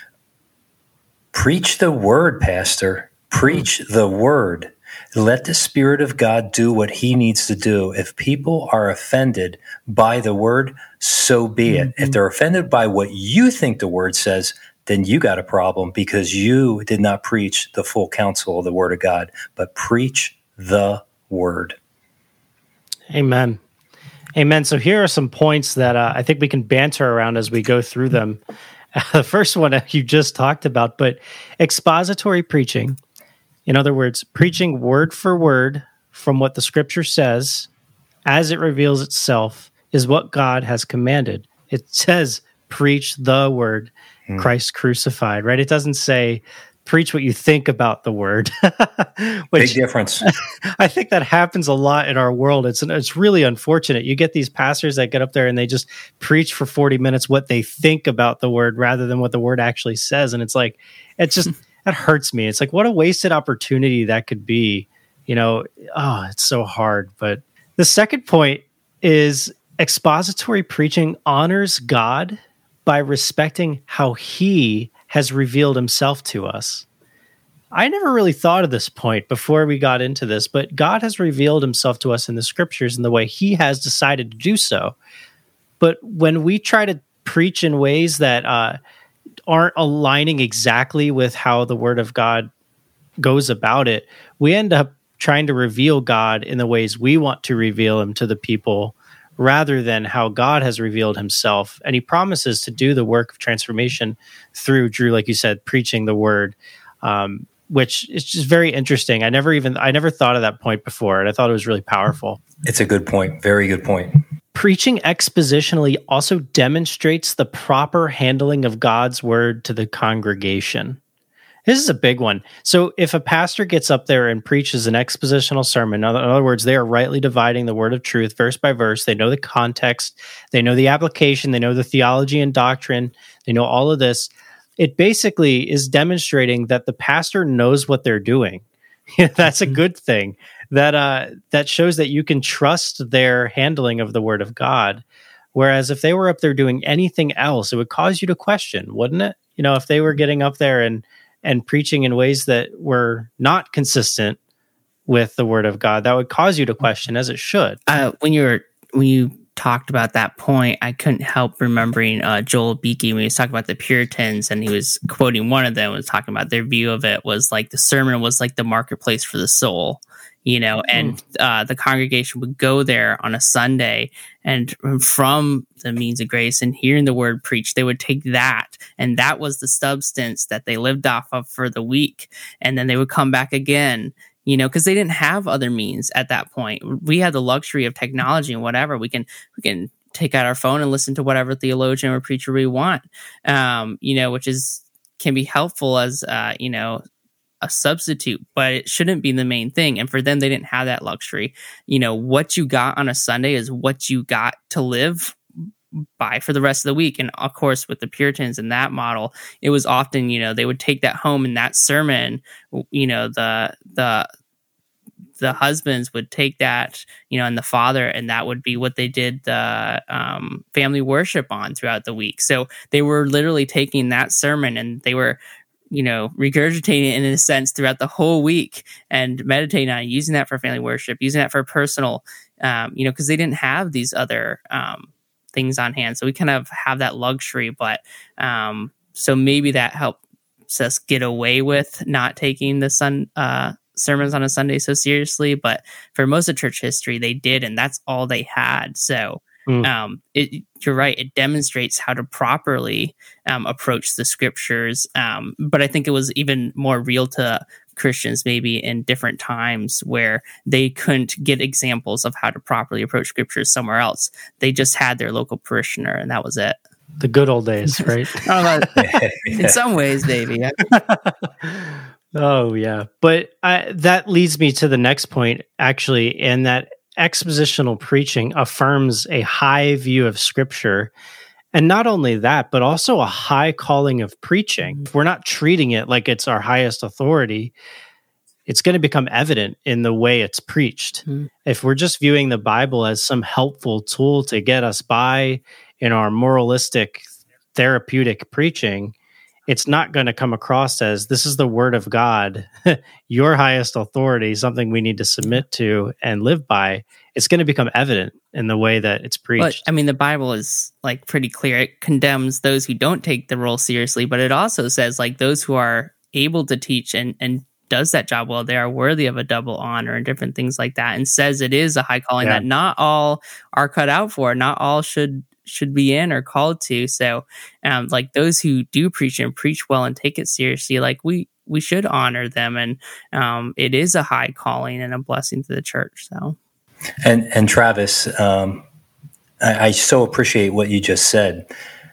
Preach the word, Pastor. Preach the word. Let the Spirit of God do what He needs to do. If people are offended by the word, so be it. Mm-hmm. If they're offended by what you think the word says, then you got a problem because you did not preach the full counsel of the Word of God, but preach the word. Amen. Amen. So here are some points that uh, I think we can banter around as we go through them. Uh, the first one you just talked about, but expository preaching, in other words, preaching word for word from what the Scripture says as it reveals itself, is what God has commanded. It says, preach the word, mm. Christ crucified, right? It doesn't say, preach what you think about the word. Which, big difference. I think that happens a lot in our world. It's it's really unfortunate. You get these pastors that get up there and they just preach for forty minutes what they think about the word rather than what the word actually says. And it's like, it's just, that hurts me. It's like, what a wasted opportunity that could be. You know, oh, it's so hard. But the second point is expository preaching honors God by respecting how He has revealed Himself to us. I never really thought of this point before we got into this, but God has revealed Himself to us in the Scriptures in the way He has decided to do so. But when we try to preach in ways that uh, aren't aligning exactly with how the Word of God goes about it, we end up trying to reveal God in the ways we want to reveal Him to the people, rather than how God has revealed Himself. And He promises to do the work of transformation through, Drew, like you said, preaching the word, um, which is just very interesting. I never even, I never thought of that point before, and I thought it was really powerful. It's a good point. Very good point. Preaching expositionally also demonstrates the proper handling of God's word to the congregation. This is a big one. So if a pastor gets up there and preaches an expositional sermon, in other words, they are rightly dividing the word of truth verse by verse. They know the context, they know the application, they know the theology and doctrine, they know all of this. It basically is demonstrating that the pastor knows what they're doing. That's a good thing. That uh, that shows that you can trust their handling of the word of God. Whereas if they were up there doing anything else, it would cause you to question, wouldn't it? You know, if they were getting up there and and preaching in ways that were not consistent with the word of God, that would cause you to question, as it should. Uh, when you were when you talked about that point, I couldn't help remembering uh, Joel Beakey when he was talking about the Puritans, and he was quoting one of them, was talking about their view of it was like the sermon was like the marketplace for the soul, you know, and uh, the congregation would go there on a Sunday, and from the means of grace and hearing the word preached, they would take that, and that was the substance that they lived off of for the week, and then they would come back again, you know, because they didn't have other means at that point. We had the luxury of technology and whatever. We can we can take out our phone and listen to whatever theologian or preacher we want, um, you know, which is can be helpful as uh, you know, a substitute, but it shouldn't be the main thing. And for them, they didn't have that luxury. You know, what you got on a Sunday is what you got to live by for the rest of the week. And of course, with the Puritans and that model, it was often, you know, they would take that home, and that sermon, you know, the the the husbands would take that, you know, and the father, and that would be what they did the um, family worship on throughout the week. So they were literally taking that sermon, and they were, you know, regurgitating it in a sense throughout the whole week and meditating on it, using that for family worship, using that for personal, um, you know, because they didn't have these other um, things on hand. So we kind of have that luxury, but um, so maybe that helps us get away with not taking the sun uh, sermons on a Sunday so seriously. But for most of church history, they did, and that's all they had. So Mm. Um, it, you're right. It demonstrates how to properly um, approach the scriptures. Um, but I think it was even more real to Christians maybe in different times where they couldn't get examples of how to properly approach scriptures somewhere else. They just had their local parishioner, and that was it. The good old days, right? oh, in some ways, maybe. Oh, yeah. But I, that leads me to the next point, actually, and that expositional preaching affirms a high view of Scripture. And not only that, but also a high calling of preaching. If we're not treating it like it's our highest authority, it's going to become evident in the way it's preached. Mm-hmm. If we're just viewing the Bible as some helpful tool to get us by in our moralistic, therapeutic preaching, it's not going to come across as this is the word of God, your highest authority, something we need to submit to and live by. It's going to become evident in the way that it's preached. But, I mean, the Bible is like pretty clear. It condemns those who don't take the role seriously, but it also says like those who are able to teach and, and does that job well, they are worthy of a double honor and different things like that, and says it is a high calling yeah. that not all are cut out for, not all should should be in or called to. So um, like those who do preach and preach well and take it seriously, like we, we should honor them. And um, it is a high calling and a blessing to the church. So, and, and Travis, um, I, I so appreciate what you just said.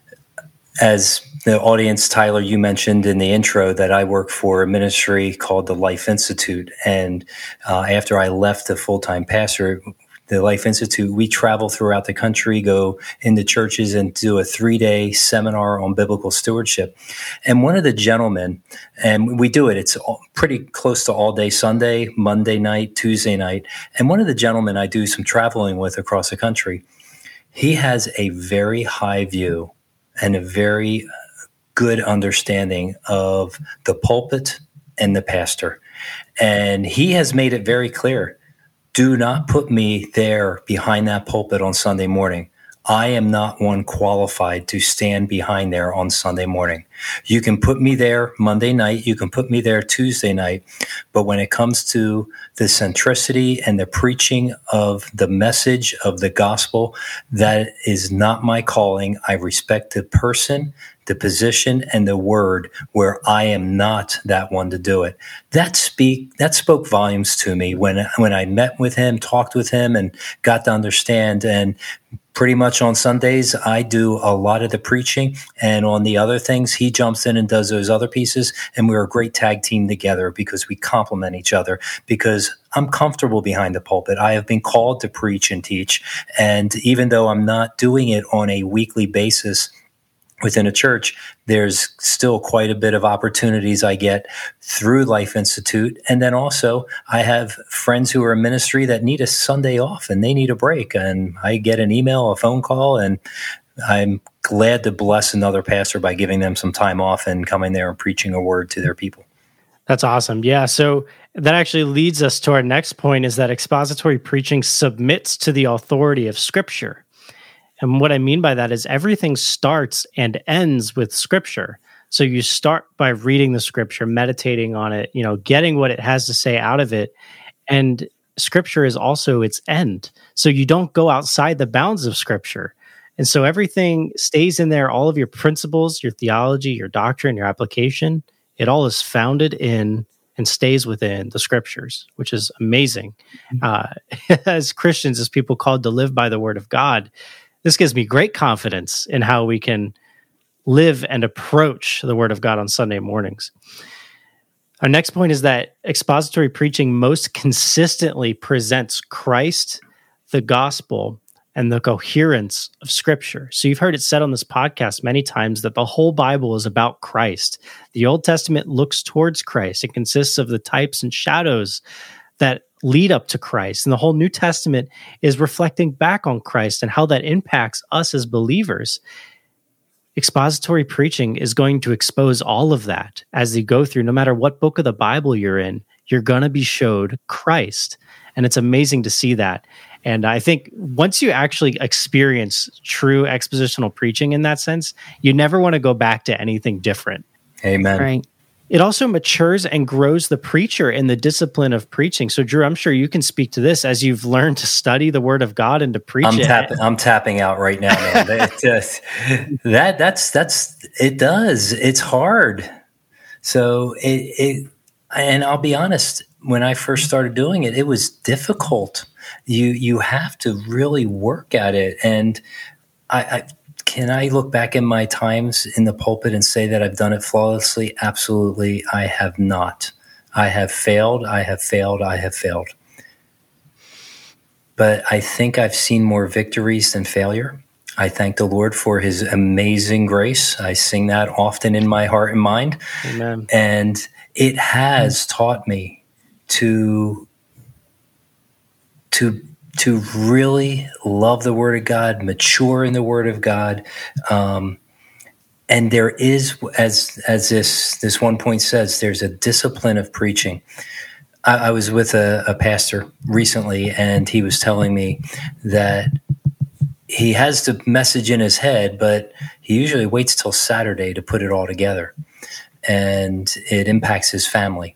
As the audience, Tyler, you mentioned in the intro that I work for a ministry called the Life Institute. And uh, after I left the full-time pastor, the Life Institute, we travel throughout the country, go into churches and do a three-day seminar on biblical stewardship. And one of the gentlemen, and we do it, it's pretty close to all day Sunday, Monday night, Tuesday night. And one of the gentlemen I do some traveling with across the country, he has a very high view and a very good understanding of the pulpit and the pastor. And he has made it very clear, do not put me there behind that pulpit on Sunday morning. I am not one qualified to stand behind there on Sunday morning. You can put me there Monday night. You can put me there Tuesday night. But when it comes to the centricity and the preaching of the message of the gospel, that is not my calling. I respect the person, the position, and the word where I am not that one to do it. That speak that spoke volumes to me when when I met with him, talked with him, and got to understand. And pretty much on Sundays, I do a lot of the preaching, and on the other things, he jumps in and does those other pieces. And we're a great tag team together because we complement each other, because I'm comfortable behind the pulpit. I have been called to preach and teach. And even though I'm not doing it on a weekly basis within a church, there's still quite a bit of opportunities I get through Life Institute. And then also I have friends who are in ministry that need a Sunday off and they need a break. And I get an email, a phone call, and I'm glad to bless another pastor by giving them some time off and coming there and preaching a word to their people. That's awesome. Yeah. So that actually leads us to our next point, is that expository preaching submits to the authority of Scripture. And what I mean by that is everything starts and ends with Scripture. So you start by reading the Scripture, meditating on it, you know, getting what it has to say out of it. And Scripture is also its end. So you don't go outside the bounds of Scripture. And so everything stays in there, all of your principles, your theology, your doctrine, your application, it all is founded in and stays within the Scriptures, which is amazing. Uh, as Christians, as people called to live by the Word of God, this gives me great confidence in how we can live and approach the Word of God on Sunday mornings. Our next point is that expository preaching most consistently presents Christ, the gospel, and the coherence of Scripture. So you've heard it said on this podcast many times that the whole Bible is about Christ. The Old Testament looks towards Christ. It consists of the types and shadows that lead up to Christ. And the whole New Testament is reflecting back on Christ and how that impacts us as believers. Expository preaching is going to expose all of that as you go through. No matter what book of the Bible you're in, you're going to be showed Christ. And it's amazing to see that. And I think once you actually experience true expositional preaching in that sense, you never want to go back to anything different. Amen. Right. It also matures and grows the preacher in the discipline of preaching. So, Drew, I'm sure you can speak to this as you've learned to study the Word of God and to preach I'm it. Tapping, I'm tapping out right now, man. that, just, that that's that's it. Does it's hard. So it it and I'll be honest. When I first started doing it, it was difficult. You you have to really work at it, and I. I Can I look back in my times in the pulpit and say that I've done it flawlessly? Absolutely, I have not. I have failed, I have failed, I have failed. But I think I've seen more victories than failure. I thank the Lord for His amazing grace. I sing that often in my heart and mind. Amen. And it has taught me to, to to really love the Word of God, mature in the Word of God. Um, and there is, as as this this one point says, there's a discipline of preaching. I, I was with a, a pastor recently, and he was telling me that he has the message in his head, but he usually waits till Saturday to put it all together. And it impacts his family.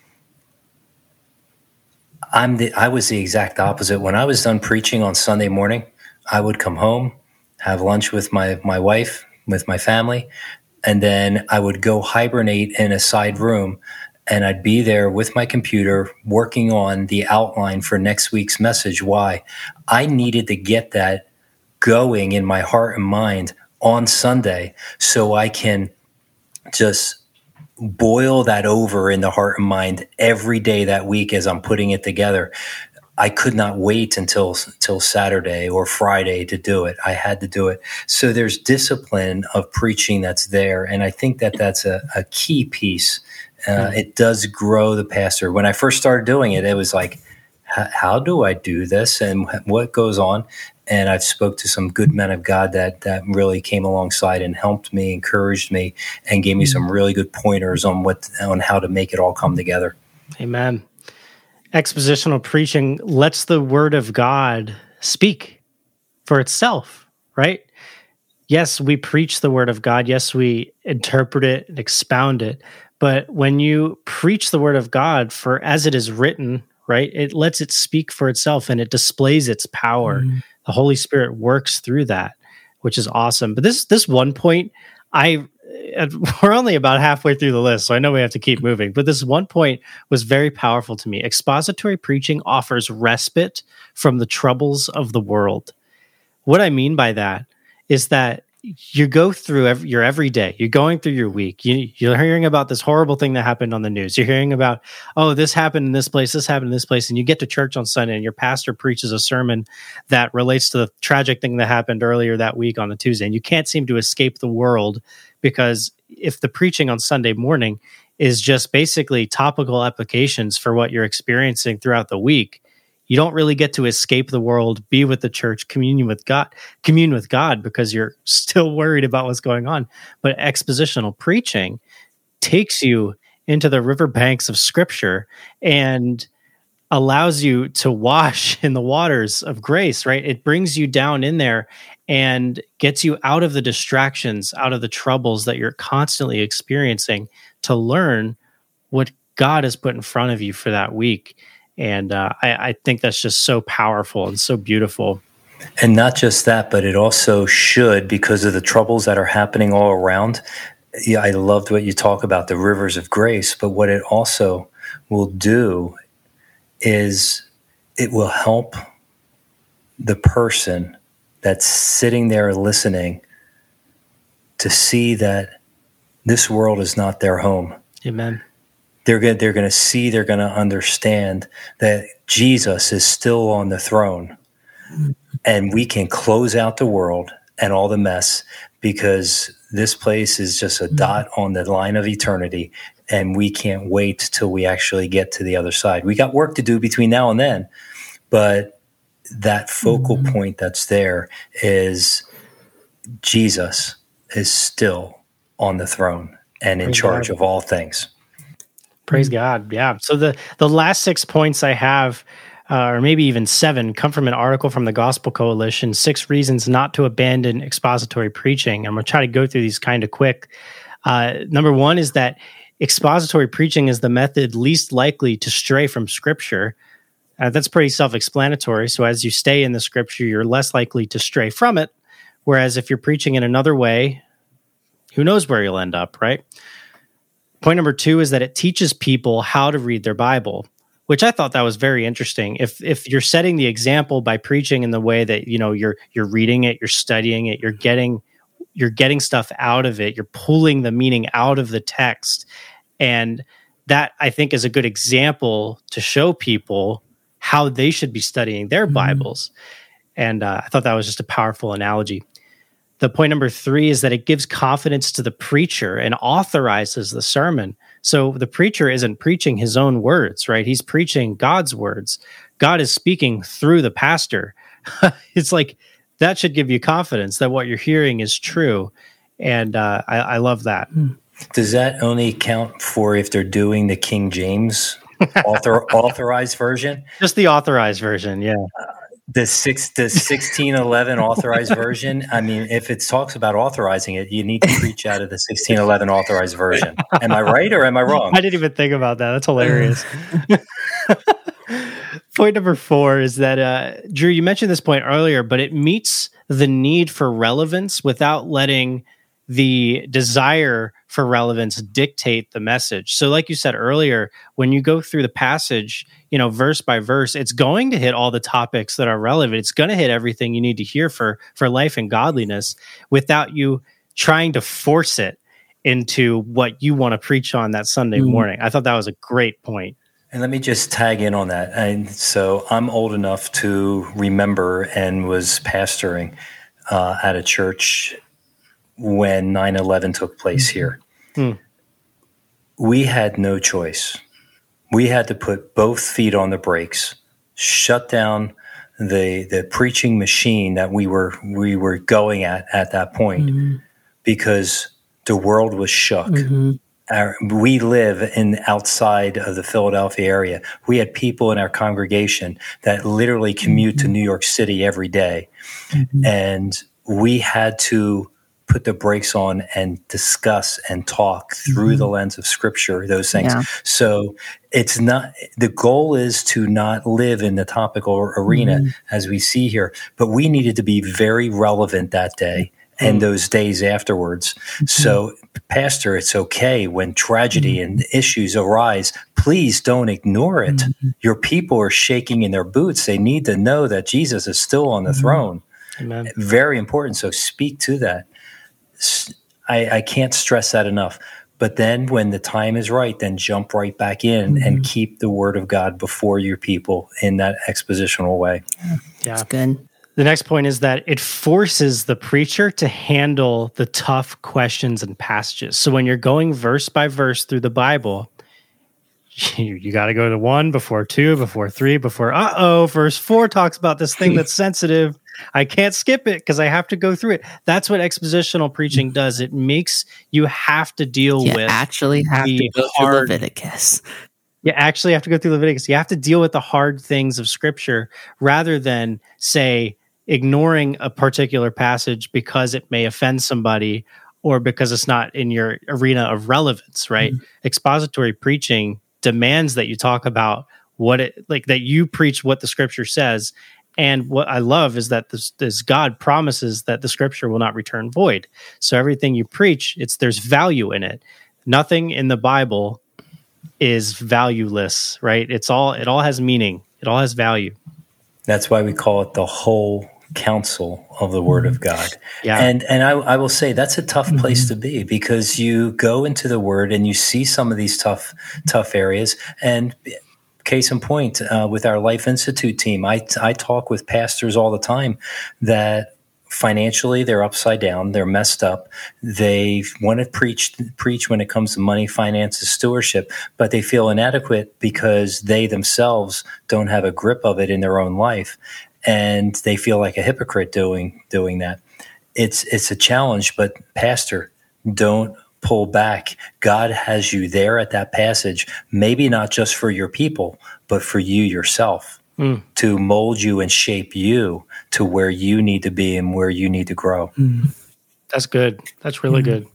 I'm the, I was the exact opposite. When I was done preaching on Sunday morning, I would come home, have lunch with my, my wife, with my family, and then I would go hibernate in a side room, and I'd be there with my computer working on the outline for next week's message. Why? I needed to get that going in my heart and mind on Sunday so I can just boil that over in the heart and mind every day that week as I'm putting it together. I could not wait until until Saturday or Friday to do it. I had to do it. So there's discipline of preaching that's there, and I think that that's a, a key piece. Uh, it does grow the pastor. When I first started doing it, it was like, how do I do this and what goes on? And I've spoke to some good men of God that that really came alongside and helped me, encouraged me, and gave me some really good pointers on what on how to make it all come together. Amen. Expositional preaching lets the Word of God speak for itself, right? Yes, we preach the Word of God. Yes, we interpret it and expound it. But when you preach the Word of God for as it is written, right, it lets it speak for itself and it displays its power. Mm. The Holy Spirit works through that, which is awesome. But this this one point, I we're only about halfway through the list, so I know we have to keep moving. But this one point was very powerful to me. Expository preaching offers respite from the troubles of the world. what I mean by that is that you go through every, your every day, you're going through your week, you, you're hearing about this horrible thing that happened on the news. You're hearing about, oh, this happened in this place, this happened in this place. And you get to church on Sunday and your pastor preaches a sermon that relates to the tragic thing that happened earlier that week on a Tuesday. And you can't seem to escape the world, because if the preaching on Sunday morning is just basically topical applications for what you're experiencing throughout the week, you don't really get to escape the world, be with the church, communion with God, commune with God, because you're still worried about what's going on. But expositional preaching takes you into the riverbanks of Scripture and allows you to wash in the waters of grace, right? It brings you down in there and gets you out of the distractions, out of the troubles that you're constantly experiencing, to learn what God has put in front of you for that week. And uh, I, I think that's just so powerful and so beautiful. And not just that, but it also should, because of the troubles that are happening all around. Yeah, I loved what you talk about, the rivers of grace, but what it also will do is it will help the person that's sitting there listening to see that this world is not their home. Amen. They're going they're going to see, they're going to understand that Jesus is still on the throne, and we can close out the world and all the mess, because this place is just a dot on the line of eternity, and we can't wait till we actually get to the other side. We got work to do between now and then, but that focal mm-hmm. point that's there is Jesus is still on the throne and in Praise charge God. of all things. Praise God. Yeah. So the, the last six points I have, uh, or maybe even seven, come from an article from the Gospel Coalition, Six Reasons Not to Abandon Expository Preaching. I'm going to try to go through these kind of quick. Uh, number one is that expository preaching is the method least likely to stray from Scripture. Uh, that's pretty self-explanatory. So as you stay in the Scripture, you're less likely to stray from it. Whereas if you're preaching in another way, who knows where you'll end up, right? Point number two is that it teaches people how to read their Bible, which I thought that was very interesting. If if you're setting the example by preaching in the way that, you know, you're you're reading it, you're studying it, you're getting you're getting stuff out of it, you're pulling the meaning out of the text, and that I think is a good example to show people how they should be studying their mm-hmm. Bibles. And uh, I thought that was just a powerful analogy. The point number three is that it gives confidence to the preacher and authorizes the sermon. So the preacher isn't preaching his own words, right? He's preaching God's words. God is speaking through the pastor. It's like, that should give you confidence that what you're hearing is true. And uh, I, I love that. Does that only count for if they're doing the King James author, authorized version? Just the authorized version, yeah. Uh, The six, the sixteen eleven authorized version. I mean, if it talks about authorizing it, you need to preach out of the sixteen eleven authorized version. Am I right or am I wrong? I didn't even think about that. That's hilarious. Point number four is that, uh, Drew, you mentioned this point earlier, but it meets the need for relevance without letting the desire for relevance dictate the message. So like you said earlier, when you go through the passage, you know, verse by verse, it's going to hit all the topics that are relevant. It's going to hit everything you need to hear for, for life and godliness without you trying to force it into what you want to preach on that Sunday mm. morning. I thought that was a great point. And let me just tag in on that. And so I'm old enough to remember and was pastoring uh, at a church when nine eleven took place here. Hmm. We had no choice. We had to put both feet on the brakes, shut down the the preaching machine that we were we were going at at that point, mm-hmm. because the world was shook. Mm-hmm. Our, we live in outside of the Philadelphia area. We had people in our congregation that literally commute mm-hmm. to New York City every day, mm-hmm. and we had to put the brakes on and discuss and talk through mm-hmm. the lens of Scripture, those things. Yeah. So it's not, the goal is to not live in the topical arena mm-hmm. as we see here, but we needed to be very relevant that day mm-hmm. and those days afterwards. Mm-hmm. So, Pastor, it's okay when tragedy mm-hmm. and issues arise. Please don't ignore it. Mm-hmm. Your people are shaking in their boots. They need to know that Jesus is still on the mm-hmm. throne. Amen. Very important. So speak to that. I, I can't stress that enough. But then when the time is right, then jump right back in mm-hmm. and keep the word of God before your people in that expositional way. Yeah, that's good. The next point is that it forces the preacher to handle the tough questions and passages. So when you're going verse by verse through the Bible, you, you got to go to one before two, before three, before, uh-oh, verse four talks about this thing that's sensitive. I can't skip it because I have to go through it. That's what expositional preaching does. It makes you have to deal you with actually have to go hard, through Leviticus. You actually have to go through Leviticus. You have to deal with the hard things of Scripture rather than, say, ignoring a particular passage because it may offend somebody or because it's not in your arena of relevance, right? Mm-hmm. Expository preaching demands that you talk about what it, like that you preach what the Scripture says. And what I love is that this, this God promises that the Scripture will not return void. So everything you preach, it's there's value in it. Nothing in the Bible is valueless, right? It's all it all has meaning. It all has value. That's why we call it the whole counsel of the Word of God. Yeah. And and I, I will say that's a tough mm-hmm. place to be because you go into the Word and you see some of these tough tough areas. And case in point, uh, with our Life Institute team, I, I talk with pastors all the time that financially they're upside down, they're messed up, they want to preach preach when it comes to money, finances, stewardship, but they feel inadequate because they themselves don't have a grip of it in their own life, and they feel like a hypocrite doing doing that. It's it's a challenge, but pastor, don't pull back. God has you there at that passage, maybe not just for your people, but for you yourself, mm. to mold you and shape you to where you need to be and where you need to grow. Mm. That's good. That's really mm. good.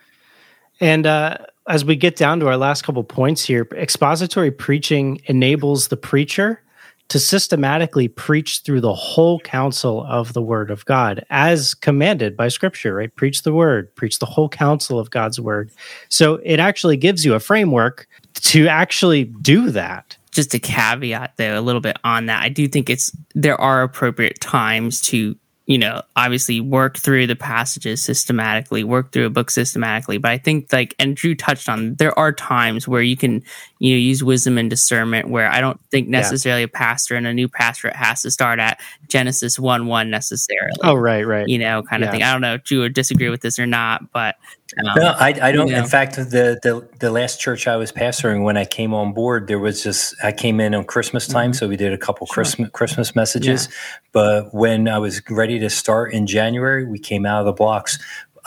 And uh, as we get down to our last couple points here, expository preaching enables the preacher to systematically preach through the whole counsel of the Word of God, as commanded by Scripture, right? Preach the Word, preach the whole counsel of God's Word. So it actually gives you a framework to actually do that. Just a caveat, though, a little bit on that. I do think it's there are appropriate times to, you know, obviously work through the passages systematically, work through a book systematically. But I think, like, and Drew touched on, there are times where you can, you know, use wisdom and discernment, where I don't think necessarily yeah. a pastor and a new pastorate has to start at Genesis one one necessarily. Oh, right, right. You know, kind of yeah. thing. I don't know if Drew would disagree with this or not, but um, no, I, I don't. You know. In fact, the, the the last church I was pastoring, when I came on board, there was just I came in on Christmas time, mm-hmm. so we did a couple sure. Christmas Christmas messages. Yeah. But when I was ready to start in January, we came out of the blocks.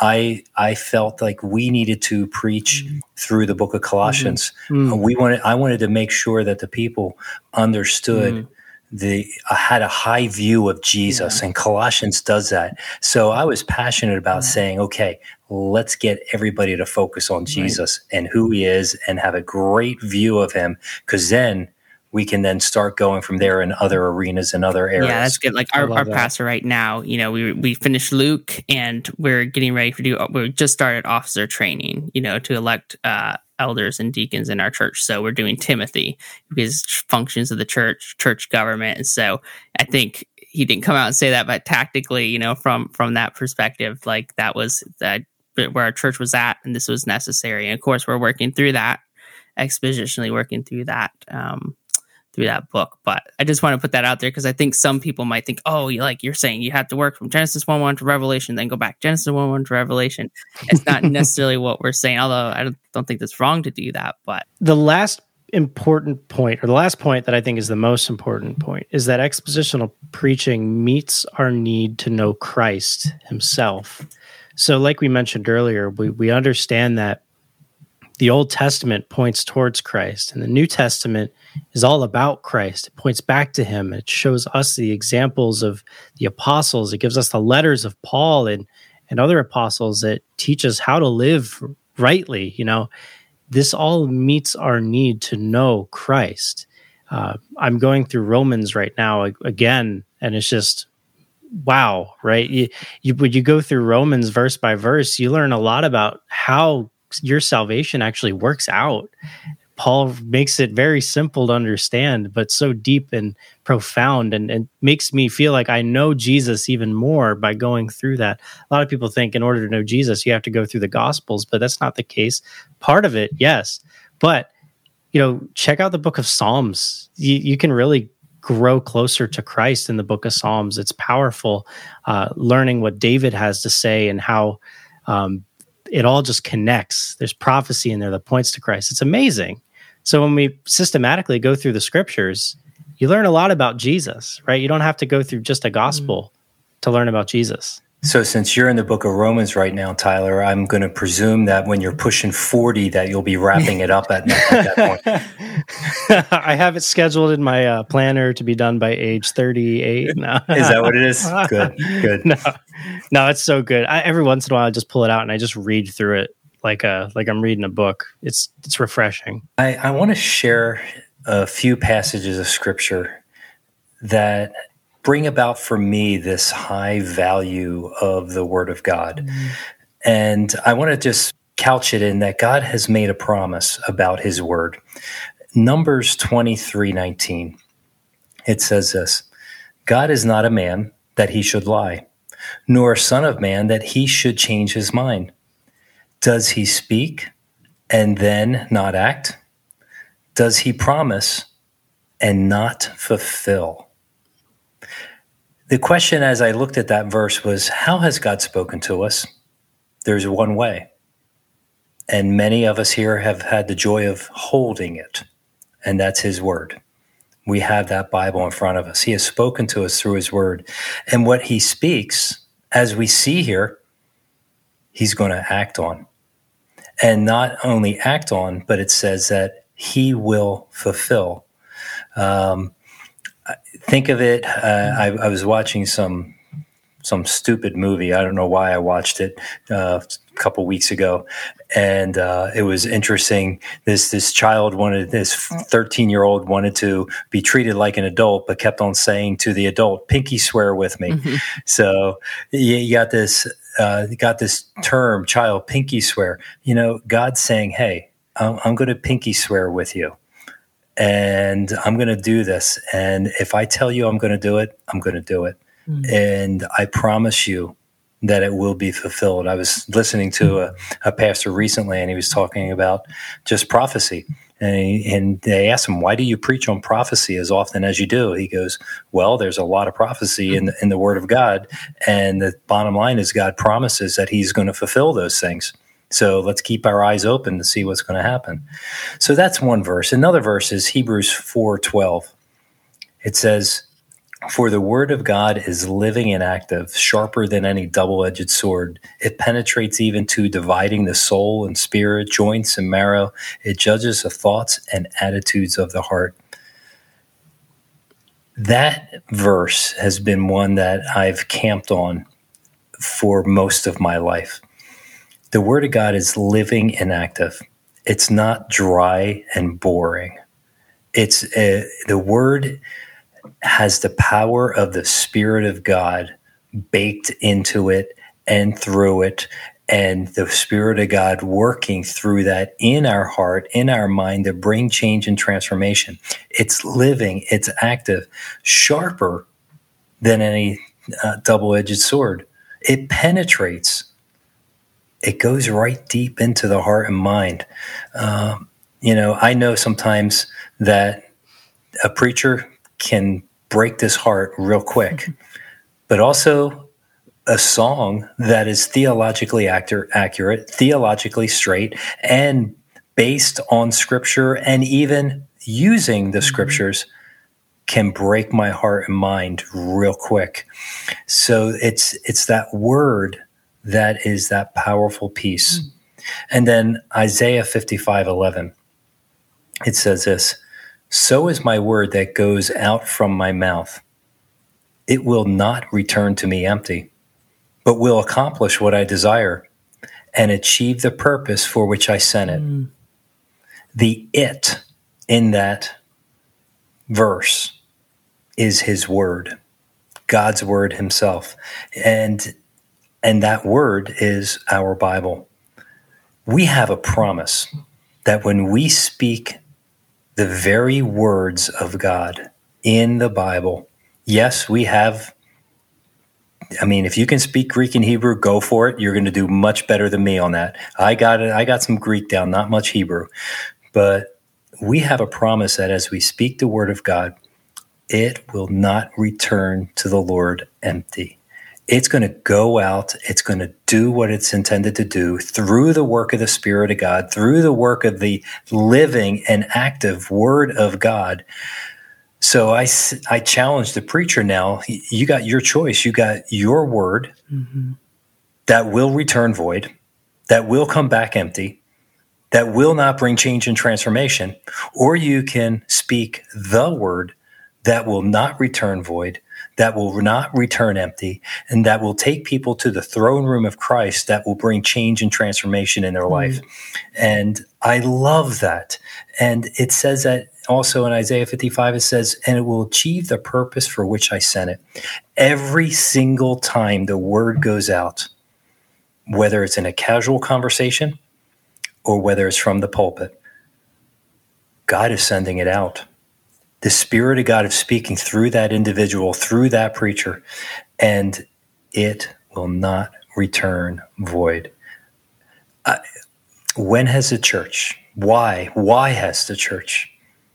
I I felt like we needed to preach mm-hmm. through the book of Colossians. Mm-hmm. Uh, we wanted I wanted to make sure that the people understood. Mm-hmm. The I had a high view of Jesus, yeah. and Colossians does that. So I was passionate about yeah. saying, okay, let's get everybody to focus on Jesus right. and who he is and have a great view of him, because then we can then start going from there in other arenas and other areas. Yeah, that's good. Like our, our pastor right now, you know, we we finished Luke and we're getting ready to do, we just started officer training, you know, to elect uh elders and deacons in our church. So we're doing Timothy, because functions of the church, church government. And so I think he didn't come out and say that, but tactically, you know, from from that perspective, like that was that where our church was at, and this was necessary. And of course, we're working through that, expositionally working through that, um, through that book. But I just want to put that out there because I think some people might think, oh, you like you're saying you have to work from Genesis one one to Revelation, then go back Genesis one one to Revelation. It's not necessarily what we're saying, although I don't, don't think that's wrong to do that. But the last important point, or the last point that I think is the most important point, is that expositional preaching meets our need to know Christ himself. So like we mentioned earlier, we, we understand that the Old Testament points towards Christ, and the New Testament is all about Christ. It points back to him. It shows us the examples of the apostles. It gives us the letters of Paul and, and other apostles that teach us how to live rightly. You know, this all meets our need to know Christ. Uh, I'm going through Romans right now again, and it's just, wow, right? You, you, when you go through Romans verse by verse, you learn a lot about how your salvation actually works out. Paul makes it very simple to understand, but so deep and profound, and, and makes me feel like I know Jesus even more by going through that. A lot of people think in order to know Jesus, you have to go through the Gospels, but that's not the case. Part of it, yes, but you know, check out the book of Psalms. You, you can really grow closer to Christ in the book of Psalms. It's powerful, uh, learning what David has to say and how um, it all just connects. There's prophecy in there that points to Christ. It's amazing. So when we systematically go through the scriptures, you learn a lot about Jesus, right? You don't have to go through just a gospel mm. to learn about Jesus. So since you're in the book of Romans right now, Tyler, I'm going to presume that when you're pushing forty, that you'll be wrapping it up at, at that point. I have it scheduled in my uh, planner to be done by age thirty-eight. No. Is that what it is? Good, good. No, no, it's so good. I, every once in a while, I just pull it out and I just read through it like a like I'm reading a book. It's it's refreshing. I, I want to share a few passages of scripture that bring about for me this high value of the Word of God. Mm-hmm. And I want to just couch it in that God has made a promise about His Word. Numbers twenty-three nineteen, it says this, God is not a man that He should lie, nor a son of man that He should change His mind. Does He speak and then not act? Does He promise and not fulfill? The question as I looked at that verse was, how has God spoken to us? There's one way. And many of us here have had the joy of holding it, and that's His Word. We have that Bible in front of us. He has spoken to us through His Word. And what He speaks, as we see here, He's going to act on. And not only act on, but it says that He will fulfill. Um, Think of it. Uh, I, I was watching some some stupid movie. I don't know why I watched it uh, a couple weeks ago, and uh, it was interesting. This this child wanted this thirteen year old wanted to be treated like an adult, but kept on saying to the adult, "Pinky swear with me." Mm-hmm. So you, you got this uh, you got this term, child pinky swear. You know, God's saying, "Hey, I'm, I'm going to pinky swear with you. And I'm going to do this. And if I tell you I'm going to do it, I'm going to do it. Mm. And I promise you that it will be fulfilled." I was listening to a, a pastor recently, and he was talking about just prophecy. And, he, and they asked him, "Why do you preach on prophecy as often as you do?" He goes, "Well, there's a lot of prophecy in the, in the Word of God. And the bottom line is God promises that He's going to fulfill those things. So let's keep our eyes open to see what's going to happen." So that's one verse. Another verse is Hebrews four twelve. It says, "For the word of God is living and active, sharper than any double-edged sword. It penetrates even to dividing the soul and spirit, joints and marrow. It judges the thoughts and attitudes of the heart." That verse has been one that I've camped on for most of my life. The Word of God is living and active. It's not dry and boring. It's uh, the Word has the power of the Spirit of God baked into it and through it, and the Spirit of God working through that in our heart, in our mind, to bring change and transformation. It's living, it's active, sharper than any uh, double-edged sword. It penetrates. It goes right deep into the heart and mind. Um, you know, I know sometimes that a preacher can break this heart real quick, but also a song that is theologically actor- accurate, theologically straight, and based on Scripture, and even using the Scriptures can break my heart and mind real quick. So it's it's that word that is that powerful piece. Mm. And then Isaiah fifty-five eleven, it says this, "So is my word that goes out from my mouth. It will not return to me empty, but will accomplish what I desire and achieve the purpose for which I sent it." Mm. The it in that verse is His word, God's word Himself. And And that word is our Bible. We have a promise that when we speak the very words of God in the Bible. Yes, we have, I mean, if you can speak Greek and Hebrew, go for it. You're going to do much better than me on that. I got it. I got some Greek down, not much Hebrew. But we have a promise that as we speak the word of God, it will not return to the Lord empty. It's going to go out. It's going to do what it's intended to do through the work of the Spirit of God, through the work of the living and active Word of God. So I, I challenge the preacher now. You got your choice. You got your word mm-hmm. that will return void, that will come back empty, that will not bring change and transformation. Or you can speak the word that will not return void, that will not return empty, and that will take people to the throne room of Christ, that will bring change and transformation in their mm. life. And I love that. And it says that also in Isaiah fifty-five, it says, and it will achieve the purpose for which I sent it. Every single time the word goes out, whether it's in a casual conversation or whether it's from the pulpit, God is sending it out. The Spirit of God is speaking through that individual, through that preacher, and it will not return void. Uh, when has the church, why, why has the church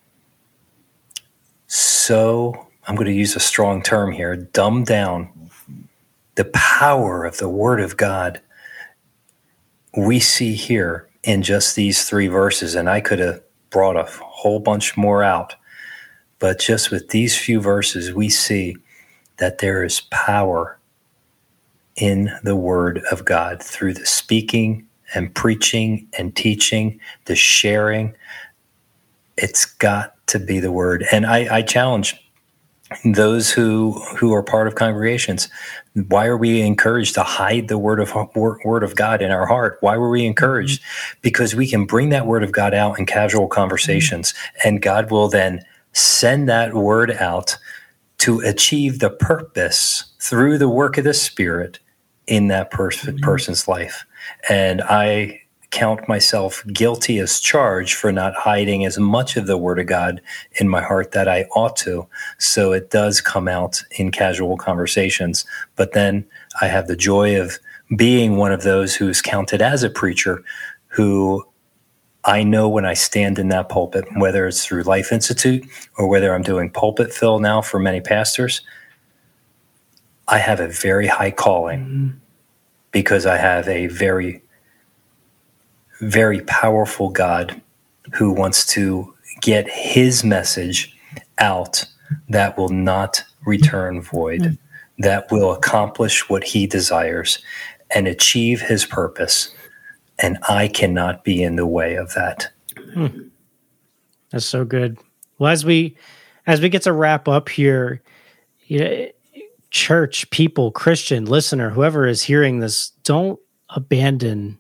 so, I'm going to use a strong term here, dumbed down the power of the Word of God we see here in just these three verses? And I could have brought a whole bunch more out. But just with these few verses, we see that there is power in the Word of God through the speaking and preaching and teaching, the sharing. It's got to be the Word. And I, I challenge those who who are part of congregations. Why are we encouraged to hide the word of word of God in our heart? Why were we encouraged? Because we can bring that Word of God out in casual conversations, and God will then send that word out to achieve the purpose through the work of the Spirit in that pers- person's life. And I count myself guilty as charged for not hiding as much of the Word of God in my heart that I ought to. So it does come out in casual conversations. But then I have the joy of being one of those who's counted as a preacher, who I know when I stand in that pulpit, whether it's through Life Institute or whether I'm doing pulpit fill now for many pastors, I have a very high calling mm-hmm. because I have a very, very powerful God who wants to get his message out that will not return void, mm-hmm. that will accomplish what he desires and achieve his purpose. And I cannot be in the way of that. Hmm. That's so good. Well, as we as we get to wrap up here, you know, church people, Christian listener, whoever is hearing this, don't abandon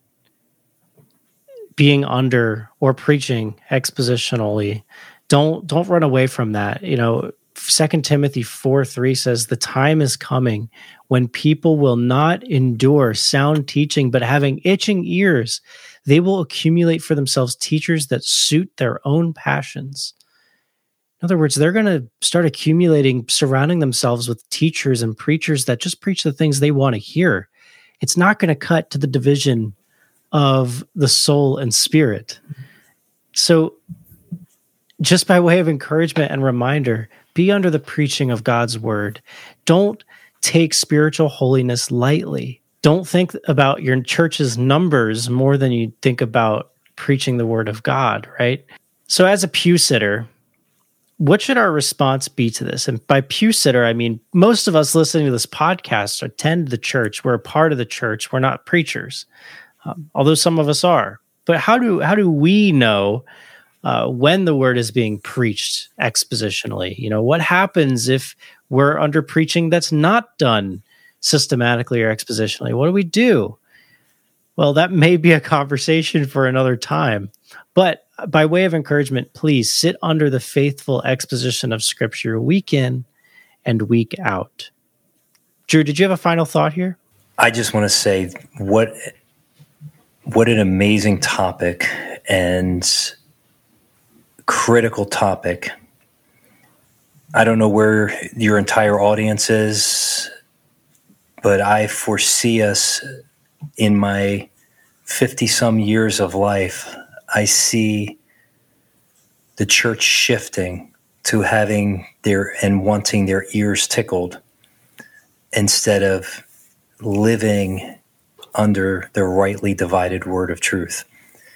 being under or preaching expositionally. Don't don't run away from that. You know, Second Timothy four three says, the time is coming when people will not endure sound teaching, but having itching ears, they will accumulate for themselves teachers that suit their own passions. In other words, they're going to start accumulating, surrounding themselves with teachers and preachers that just preach the things they want to hear. It's not going to cut to the division of the soul and spirit. So just by way of encouragement and reminder, be under the preaching of God's word. Don't take spiritual holiness lightly. Don't think about your church's numbers more than you think about preaching the word of God, right? So as a pew sitter, what should our response be to this? And by pew sitter, I mean, most of us listening to this podcast attend the church. We're a part of the church. We're not preachers, um, although some of us are. But how do how do we know Uh, when the word is being preached expositionally? You know, what happens if we're under preaching that's not done systematically or expositionally? What do we do? Well, that may be a conversation for another time. But by way of encouragement, please sit under the faithful exposition of Scripture week in and week out. Drew, did you have a final thought here? I just want to say what what an amazing topic, and critical topic. I don't know where your entire audience is, but I foresee us in my fifty-some years of life, I see the church shifting to having their and wanting their ears tickled instead of living under the rightly divided word of truth.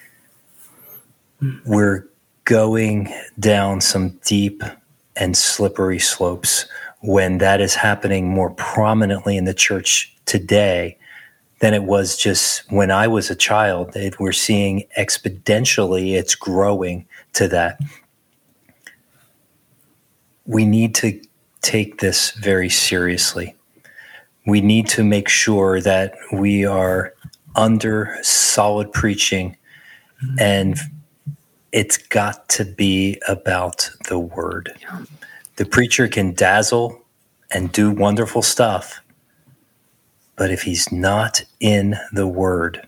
We're going down some deep and slippery slopes when that is happening more prominently in the church today than it was just when I was a child. It, we're seeing exponentially it's growing to that. We need to take this very seriously. We need to make sure that we are under solid preaching, and it's got to be about the word. The preacher can dazzle and do wonderful stuff, but if he's not in the word,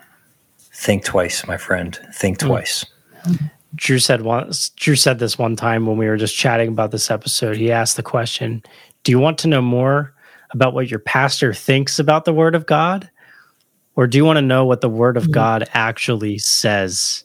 think twice, my friend. Think twice. Drew said once. Drew said this one time when we were just chatting about this episode. He asked the question, "Do you want to know more about what your pastor thinks about the Word of God, or do you want to know what the Word of God actually says?"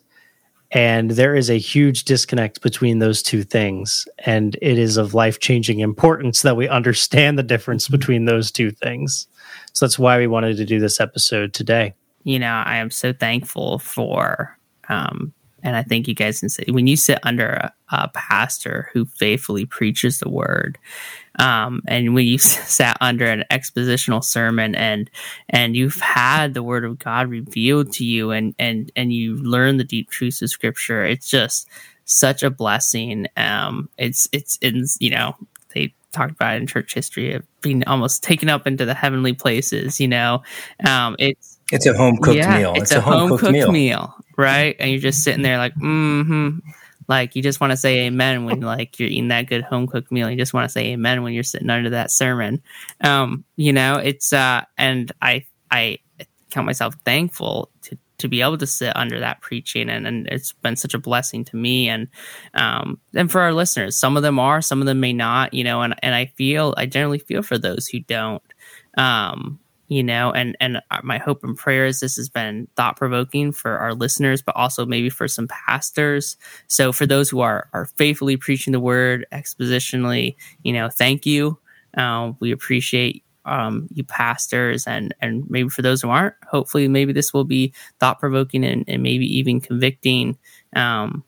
And there is a huge disconnect between those two things, and it is of life-changing importance that we understand the difference between those two things. So that's why we wanted to do this episode today. You know, I am so thankful for, um, and I think you guys can say, when you sit under a, a pastor who faithfully preaches the word, um, and when you sat under an expositional sermon and and you've had the word of God revealed to you, and and and you learn the deep truths of Scripture, it's just such a blessing. Um, it's it's in you know they talked about it in church history of being almost taken up into the heavenly places. You know, um, it's it's a home cooked yeah, meal. It's, it's a, a home cooked meal. meal, right? And you're just sitting there like, mm-hmm. Like, you just want to say amen when, like, you're eating that good home-cooked meal. You just want to say amen when you're sitting under that sermon. Um, you know, it's, uh, and I, I count myself thankful to, to be able to sit under that preaching. And, and it's been such a blessing to me. And, um, and for our listeners, some of them are, some of them may not, you know, and, and I feel, I generally feel for those who don't, um, you know, and, and my hope and prayer is this has been thought-provoking for our listeners, but also maybe for some pastors. So for those who are, are faithfully preaching the word expositionally, you know, thank you. Uh, we appreciate um, you pastors, and, and maybe for those who aren't, hopefully maybe this will be thought-provoking and, and maybe even convicting um,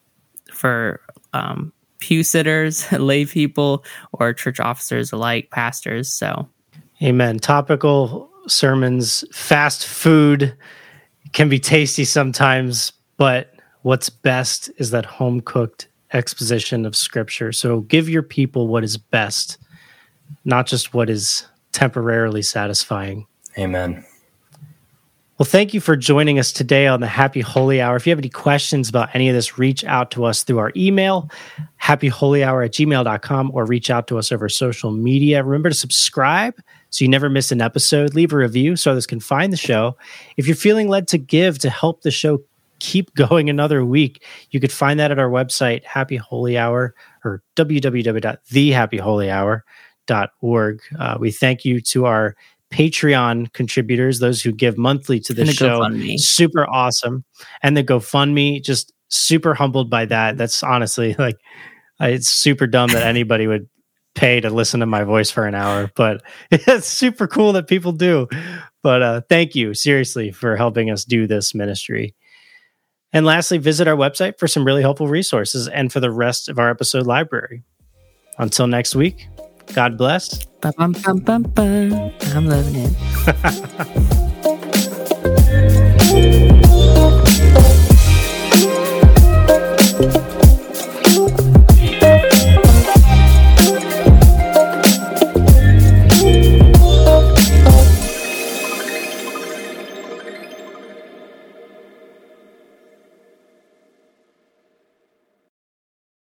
for um, pew sitters, lay people, or church officers alike, pastors. So, amen. Topical sermons, fast food can be tasty sometimes, but what's best is that home-cooked exposition of Scripture. So give your people what is best, not just what is temporarily satisfying. Amen. Well, thank you for joining us today on the Happy Holy Hour. If you have any questions about any of this, reach out to us through our email, happy holy hour at gmail dot com, or reach out to us over social media. Remember to subscribe so you never miss an episode. Leave a review so others can find the show. If you're feeling led to give to help the show keep going another week, you could find that at our website, Happy Holy Hour, or w w w dot the happy holy hour dot org. Uh, we thank you to our Patreon contributors, those who give monthly to the show. GoFundMe. Super awesome. And the GoFundMe, just super humbled by that. That's honestly like, it's super dumb that anybody would pay to listen to my voice for an hour, but it's super cool that people do. But uh, thank you, seriously, for helping us do this ministry. And lastly, visit our website for some really helpful resources and for the rest of our episode library. Until next week, God bless. Bum, bum, bum, bum, bum. I'm loving it.